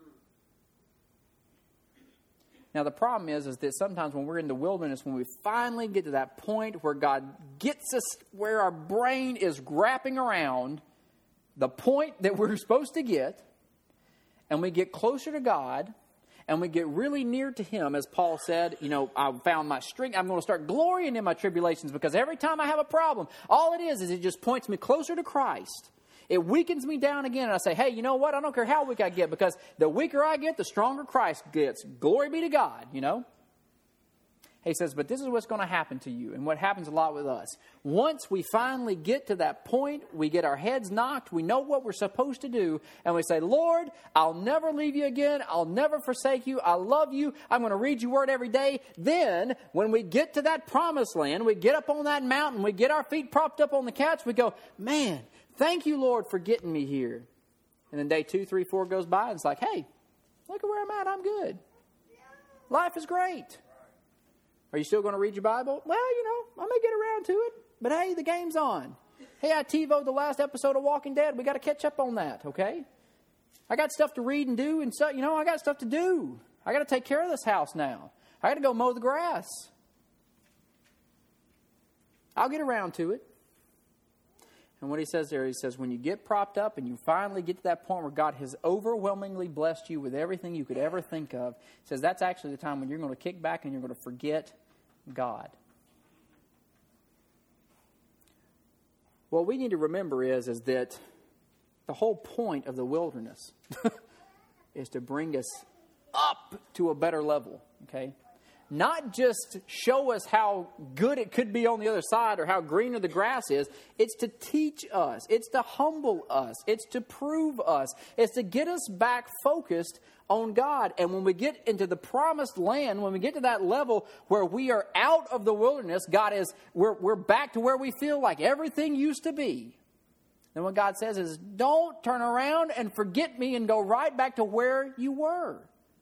Now, the problem is, is that sometimes when we're in the wilderness, when we finally get to that point where God gets us where our brain is wrapping around the point that we're supposed to get, and we get closer to God, and we get really near to Him, as Paul said, you know, I found my strength. I'm going to start glorying in my tribulations because every time I have a problem, all it is is it just points me closer to Christ. It weakens me down again, and I say, hey, you know what? I don't care how weak I get, because the weaker I get, the stronger Christ gets. Glory be to God, you know? He says, but this is what's going to happen to you, and what happens a lot with us. Once we finally get to that point, we get our heads knocked, we know what we're supposed to do, and we say, Lord, I'll never leave you again, I'll never forsake you, I love you, I'm going to read your word every day. Then, when we get to that promised land, we get up on that mountain, we get our feet propped up on the couch, we go, man, Thank you, Lord, for getting me here. And then day two, three, four goes by, and it's like, hey, look at where I'm at. I'm good. Life is great. Are you still going to read your Bible? Well, you know, I may get around to it. But hey, the game's on. Hey, I TiVoed the last episode of Walking Dead. We got to catch up on that, okay? I got stuff to read and do, and so, you know, I got stuff to do. I got to take care of this house now. I got to go mow the grass. I'll get around to it. And what he says there, he says, when you get propped up and you finally get to that point where God has overwhelmingly blessed you with everything you could ever think of, he says that's actually the time when you're going to kick back and you're going to forget God. What we need to remember is, is that the whole point of the wilderness is to bring us up to a better level, okay? Not just show us how good it could be on the other side or how greener the grass is. It's to teach us. It's to humble us. It's to prove us. It's to get us back focused on God. And when we get into the promised land, when we get to that level where we are out of the wilderness, God is, we're, we're back to where we feel like everything used to be. Then what God says is, don't turn around and forget me and go right back to where you were.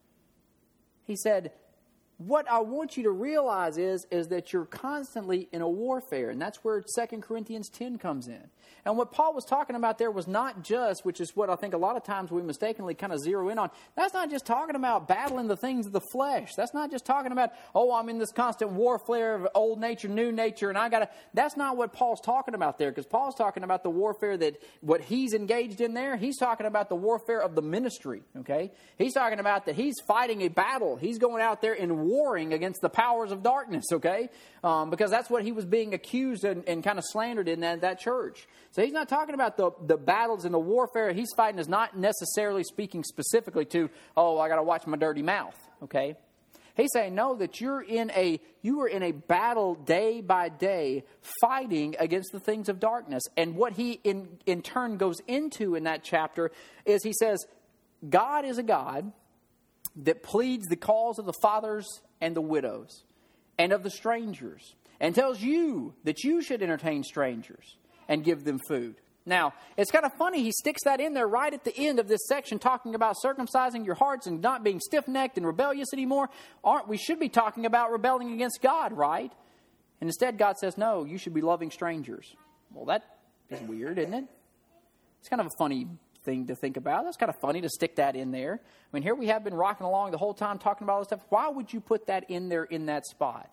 He said, what I want you to realize is, is that you're constantly in a warfare. And that's where Second Corinthians ten comes in. And what Paul was talking about there was not just, which is what I think a lot of times we mistakenly kind of zero in on, that's not just talking about battling the things of the flesh. That's not just talking about, oh, I'm in this constant warfare of old nature, new nature, and I got to... That's not what Paul's talking about there, because Paul's talking about the warfare that what he's engaged in there. He's talking about the warfare of the ministry, okay? He's talking about that he's fighting a battle. He's going out there and warring against the powers of darkness, okay? Um, because that's what he was being accused and, and kind of slandered in that, that church. So he's not talking about the, the battles and the warfare he's fighting is not necessarily speaking specifically to, oh, I got to watch my dirty mouth, okay? He's saying, no, that you're in a, you are in a battle day by day fighting against the things of darkness. And what he in, in turn goes into in that chapter is he says, God is a God that pleads the cause of the fathers and the widows and of the strangers and tells you that you should entertain strangers and give them food. Now, it's kind of funny, he sticks that in there right at the end of this section talking about circumcising your hearts and not being stiff-necked and rebellious anymore. Aren't we should be talking about rebelling against God, right? And instead God says, no, you should be loving strangers. Well, that is weird, isn't it? It's kind of a funny thing to think about. That's kind of funny to stick that in there. I mean, here we have been rocking along the whole time talking about all this stuff. Why would you put that in there in that spot?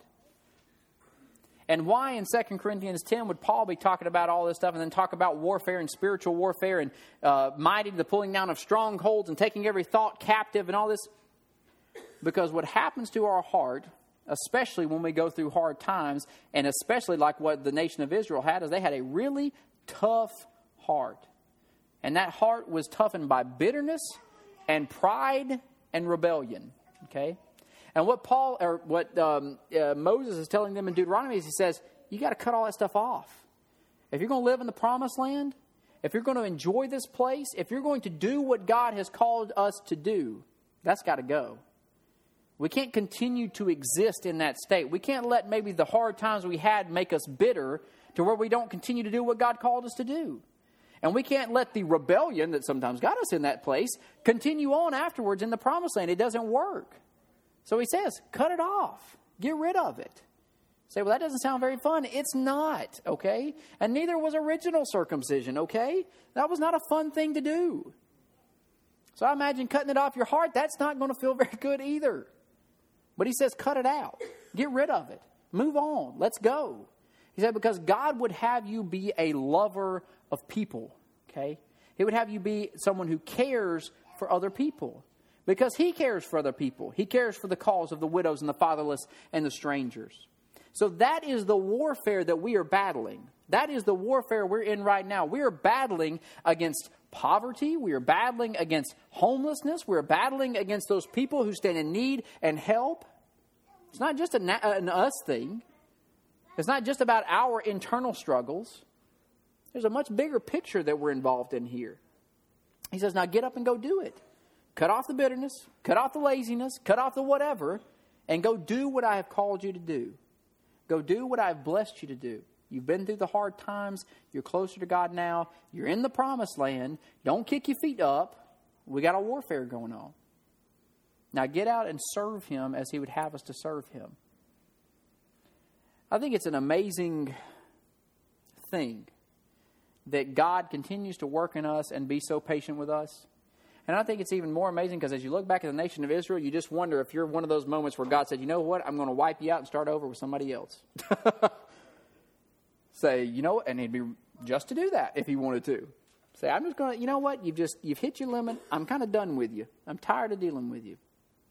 And why in Second Corinthians ten would Paul be talking about all this stuff and then talk about warfare and spiritual warfare and uh, mighty to the pulling down of strongholds and taking every thought captive and all this? Because what happens to our heart, especially when we go through hard times, and especially like what the nation of Israel had, is they had a really tough heart. And that heart was toughened by bitterness and pride and rebellion. Okay? And what Paul or what um, uh, Moses is telling them in Deuteronomy is he says, you got to cut all that stuff off. If you're going to live in the promised land, if you're going to enjoy this place, if you're going to do what God has called us to do, that's got to go. We can't continue to exist in that state. We can't let maybe the hard times we had make us bitter to where we don't continue to do what God called us to do. And we can't let the rebellion that sometimes got us in that place continue on afterwards in the promised land. It doesn't work. So he says, cut it off. Get rid of it. Say, well, that doesn't sound very fun. It's not, okay? And neither was original circumcision, okay? That was not a fun thing to do. So I imagine cutting it off your heart, that's not going to feel very good either. But he says, cut it out. Get rid of it. Move on. Let's go. He said, because God would have you be a lover of people, okay? He would have you be someone who cares for other people. Because he cares for other people. He cares for the cause of the widows and the fatherless and the strangers. So that is the warfare that we are battling. That is the warfare we're in right now. We are battling against poverty. We are battling against homelessness. We are battling against those people who stand in need and help. It's not just an, an us thing. It's not just about our internal struggles. There's a much bigger picture that we're involved in here. He says, now get up and go do it. Cut off the bitterness, cut off the laziness, cut off the whatever, and go do what I have called you to do. Go do what I have blessed you to do. You've been through the hard times. You're closer to God now. You're in the promised land. Don't kick your feet up. We got a warfare going on. Now get out and serve him as he would have us to serve him. I think it's an amazing thing that God continues to work in us and be so patient with us. And I think it's even more amazing because as you look back at the nation of Israel, you just wonder if you're one of those moments where God said, you know what, I'm going to wipe you out and start over with somebody else. Say, you know, and he'd be just to do that if he wanted to. Say, I'm just going to, you know what, you've just, you've hit your limit. I'm kind of done with you. I'm tired of dealing with you.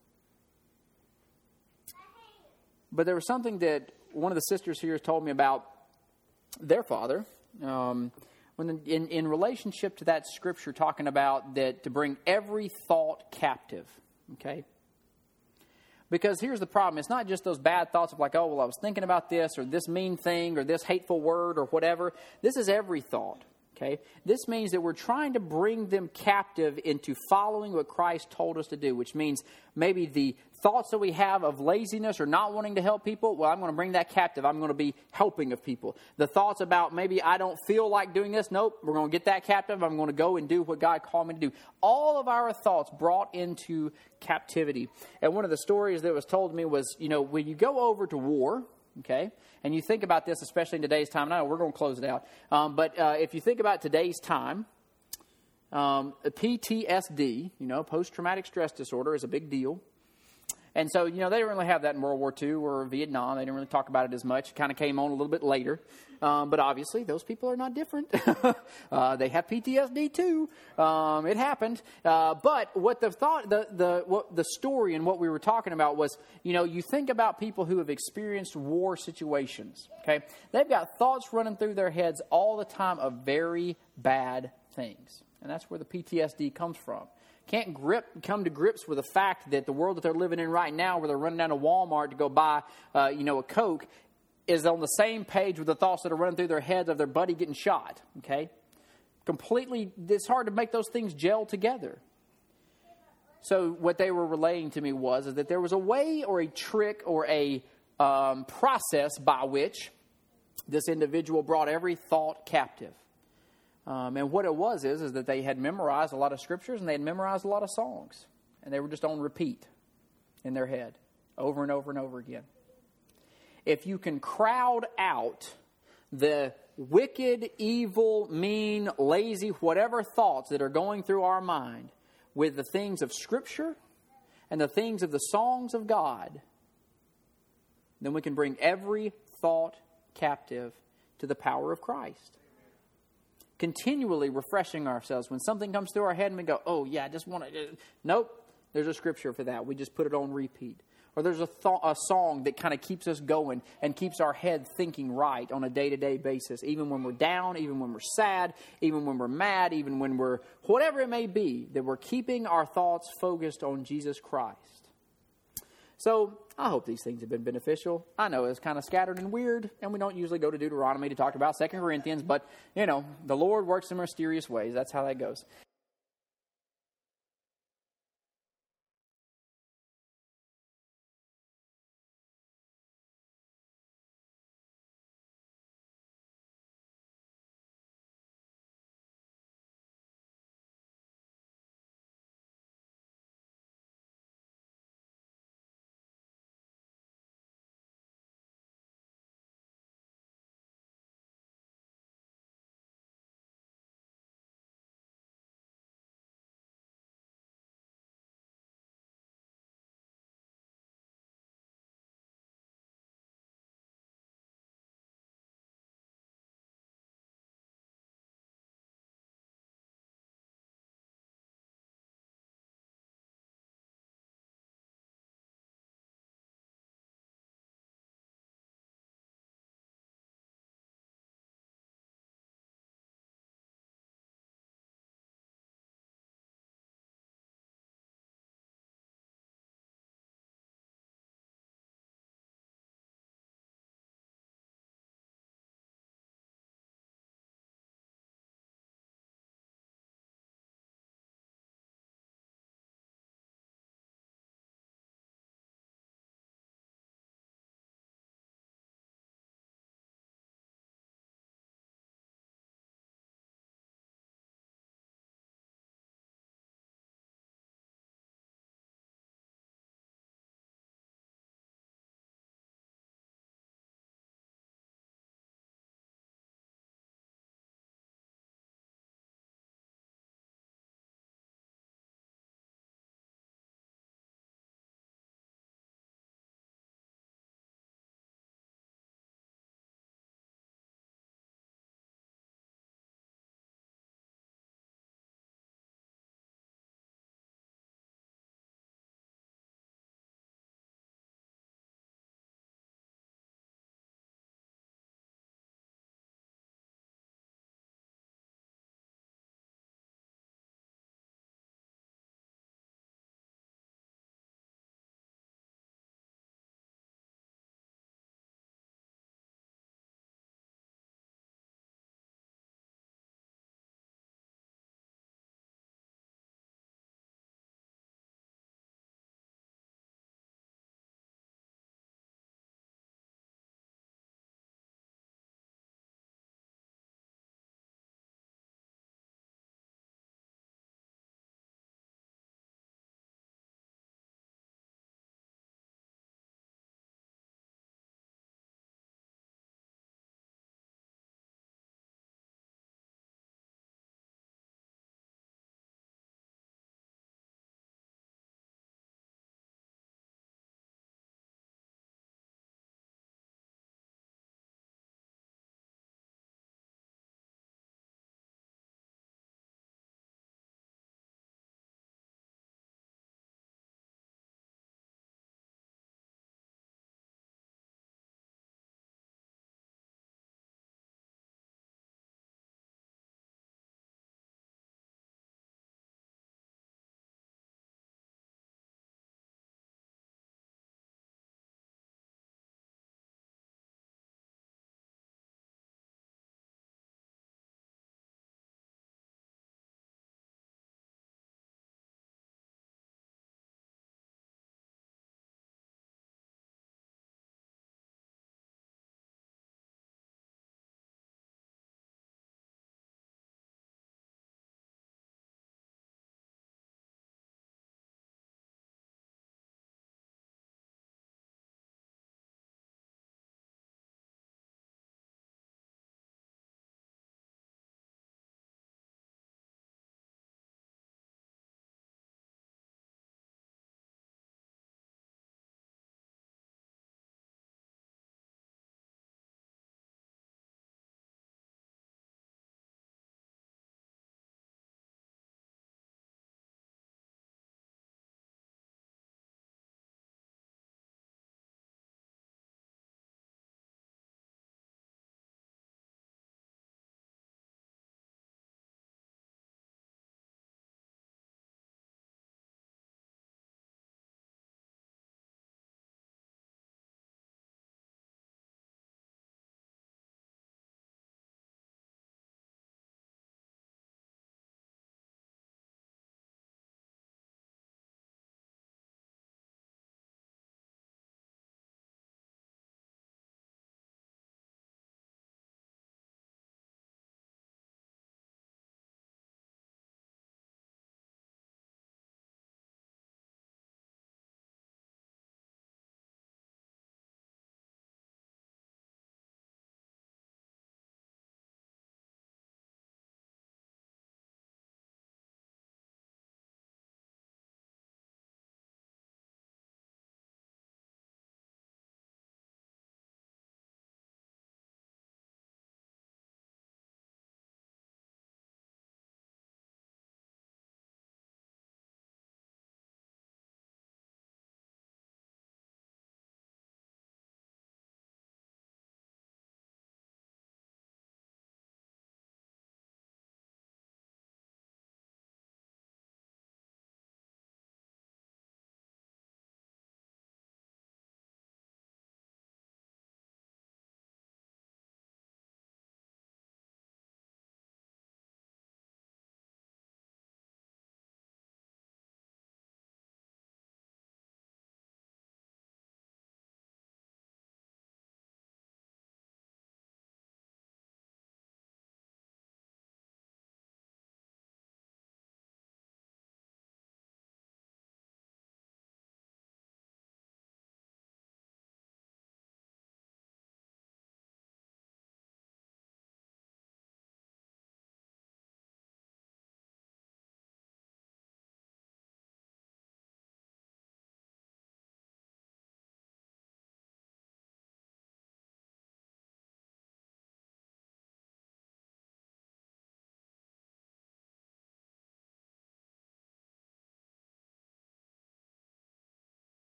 But there was something that one of the sisters here told me about their father. Um, when the, in, in relationship to that scripture talking about that to bring every thought captive. Okay? Because here's the problem. It's not just those bad thoughts of like, oh, well, I was thinking about this or this mean thing or this hateful word or whatever. This is every thought. Okay? This means that we're trying to bring them captive into following what Christ told us to do, which means maybe the thoughts that we have of laziness or not wanting to help people, well, I'm going to bring that captive. I'm going to be helping of people. The thoughts about maybe I don't feel like doing this, nope, we're going to get that captive. I'm going to go and do what God called me to do. All of our thoughts brought into captivity. And one of the stories that was told to me was, you know, when you go over to war, okay, and you think about this, especially in today's time. Now, we're going to close it out. Um, but uh, if you think about today's time, um, P T S D, you know, post-traumatic stress disorder is a big deal. And so, you know, they didn't really have that in World War Two or Vietnam. They didn't really talk about it as much. It kind of came on a little bit later. Um, but obviously, those people are not different. uh, they have P T S D too. Um, it happened. Uh, but what the thought, the the what the story and what we were talking about was, you know, you think about people who have experienced war situations. Okay, they've got thoughts running through their heads all the time of very bad things, and that's where the P T S D comes from. Can't grip come to grips with the fact that the world that they're living in right now, where they're running down to Walmart to go buy, uh, you know, a Coke, is on the same page with the thoughts that are running through their heads of their buddy getting shot. Okay, completely. It's hard to make those things gel together. So what they were relaying to me was is that there was a way or a trick or a um, process by which this individual brought every thought captive. Um, and what it was is, is that they had memorized a lot of scriptures and they had memorized a lot of songs. And they were just on repeat in their head over and over and over again. If you can crowd out the wicked, evil, mean, lazy, whatever thoughts that are going through our mind with the things of Scripture and the things of the songs of God, then we can bring every thought captive to the power of Christ. Continually refreshing ourselves. When something comes through our head and we go, oh, yeah, I just want to... Nope, there's a scripture for that. We just put it on repeat. Or there's a, th- a song that kind of keeps us going and keeps our head thinking right on a day-to-day basis. Even when we're down, even when we're sad, even when we're mad, even when we're... Whatever it may be, that we're keeping our thoughts focused on Jesus Christ. So, I hope these things have been beneficial. I know it's kind of scattered and weird, and we don't usually go to Deuteronomy to talk about Second Corinthians, but, you know, the Lord works in mysterious ways. That's how that goes.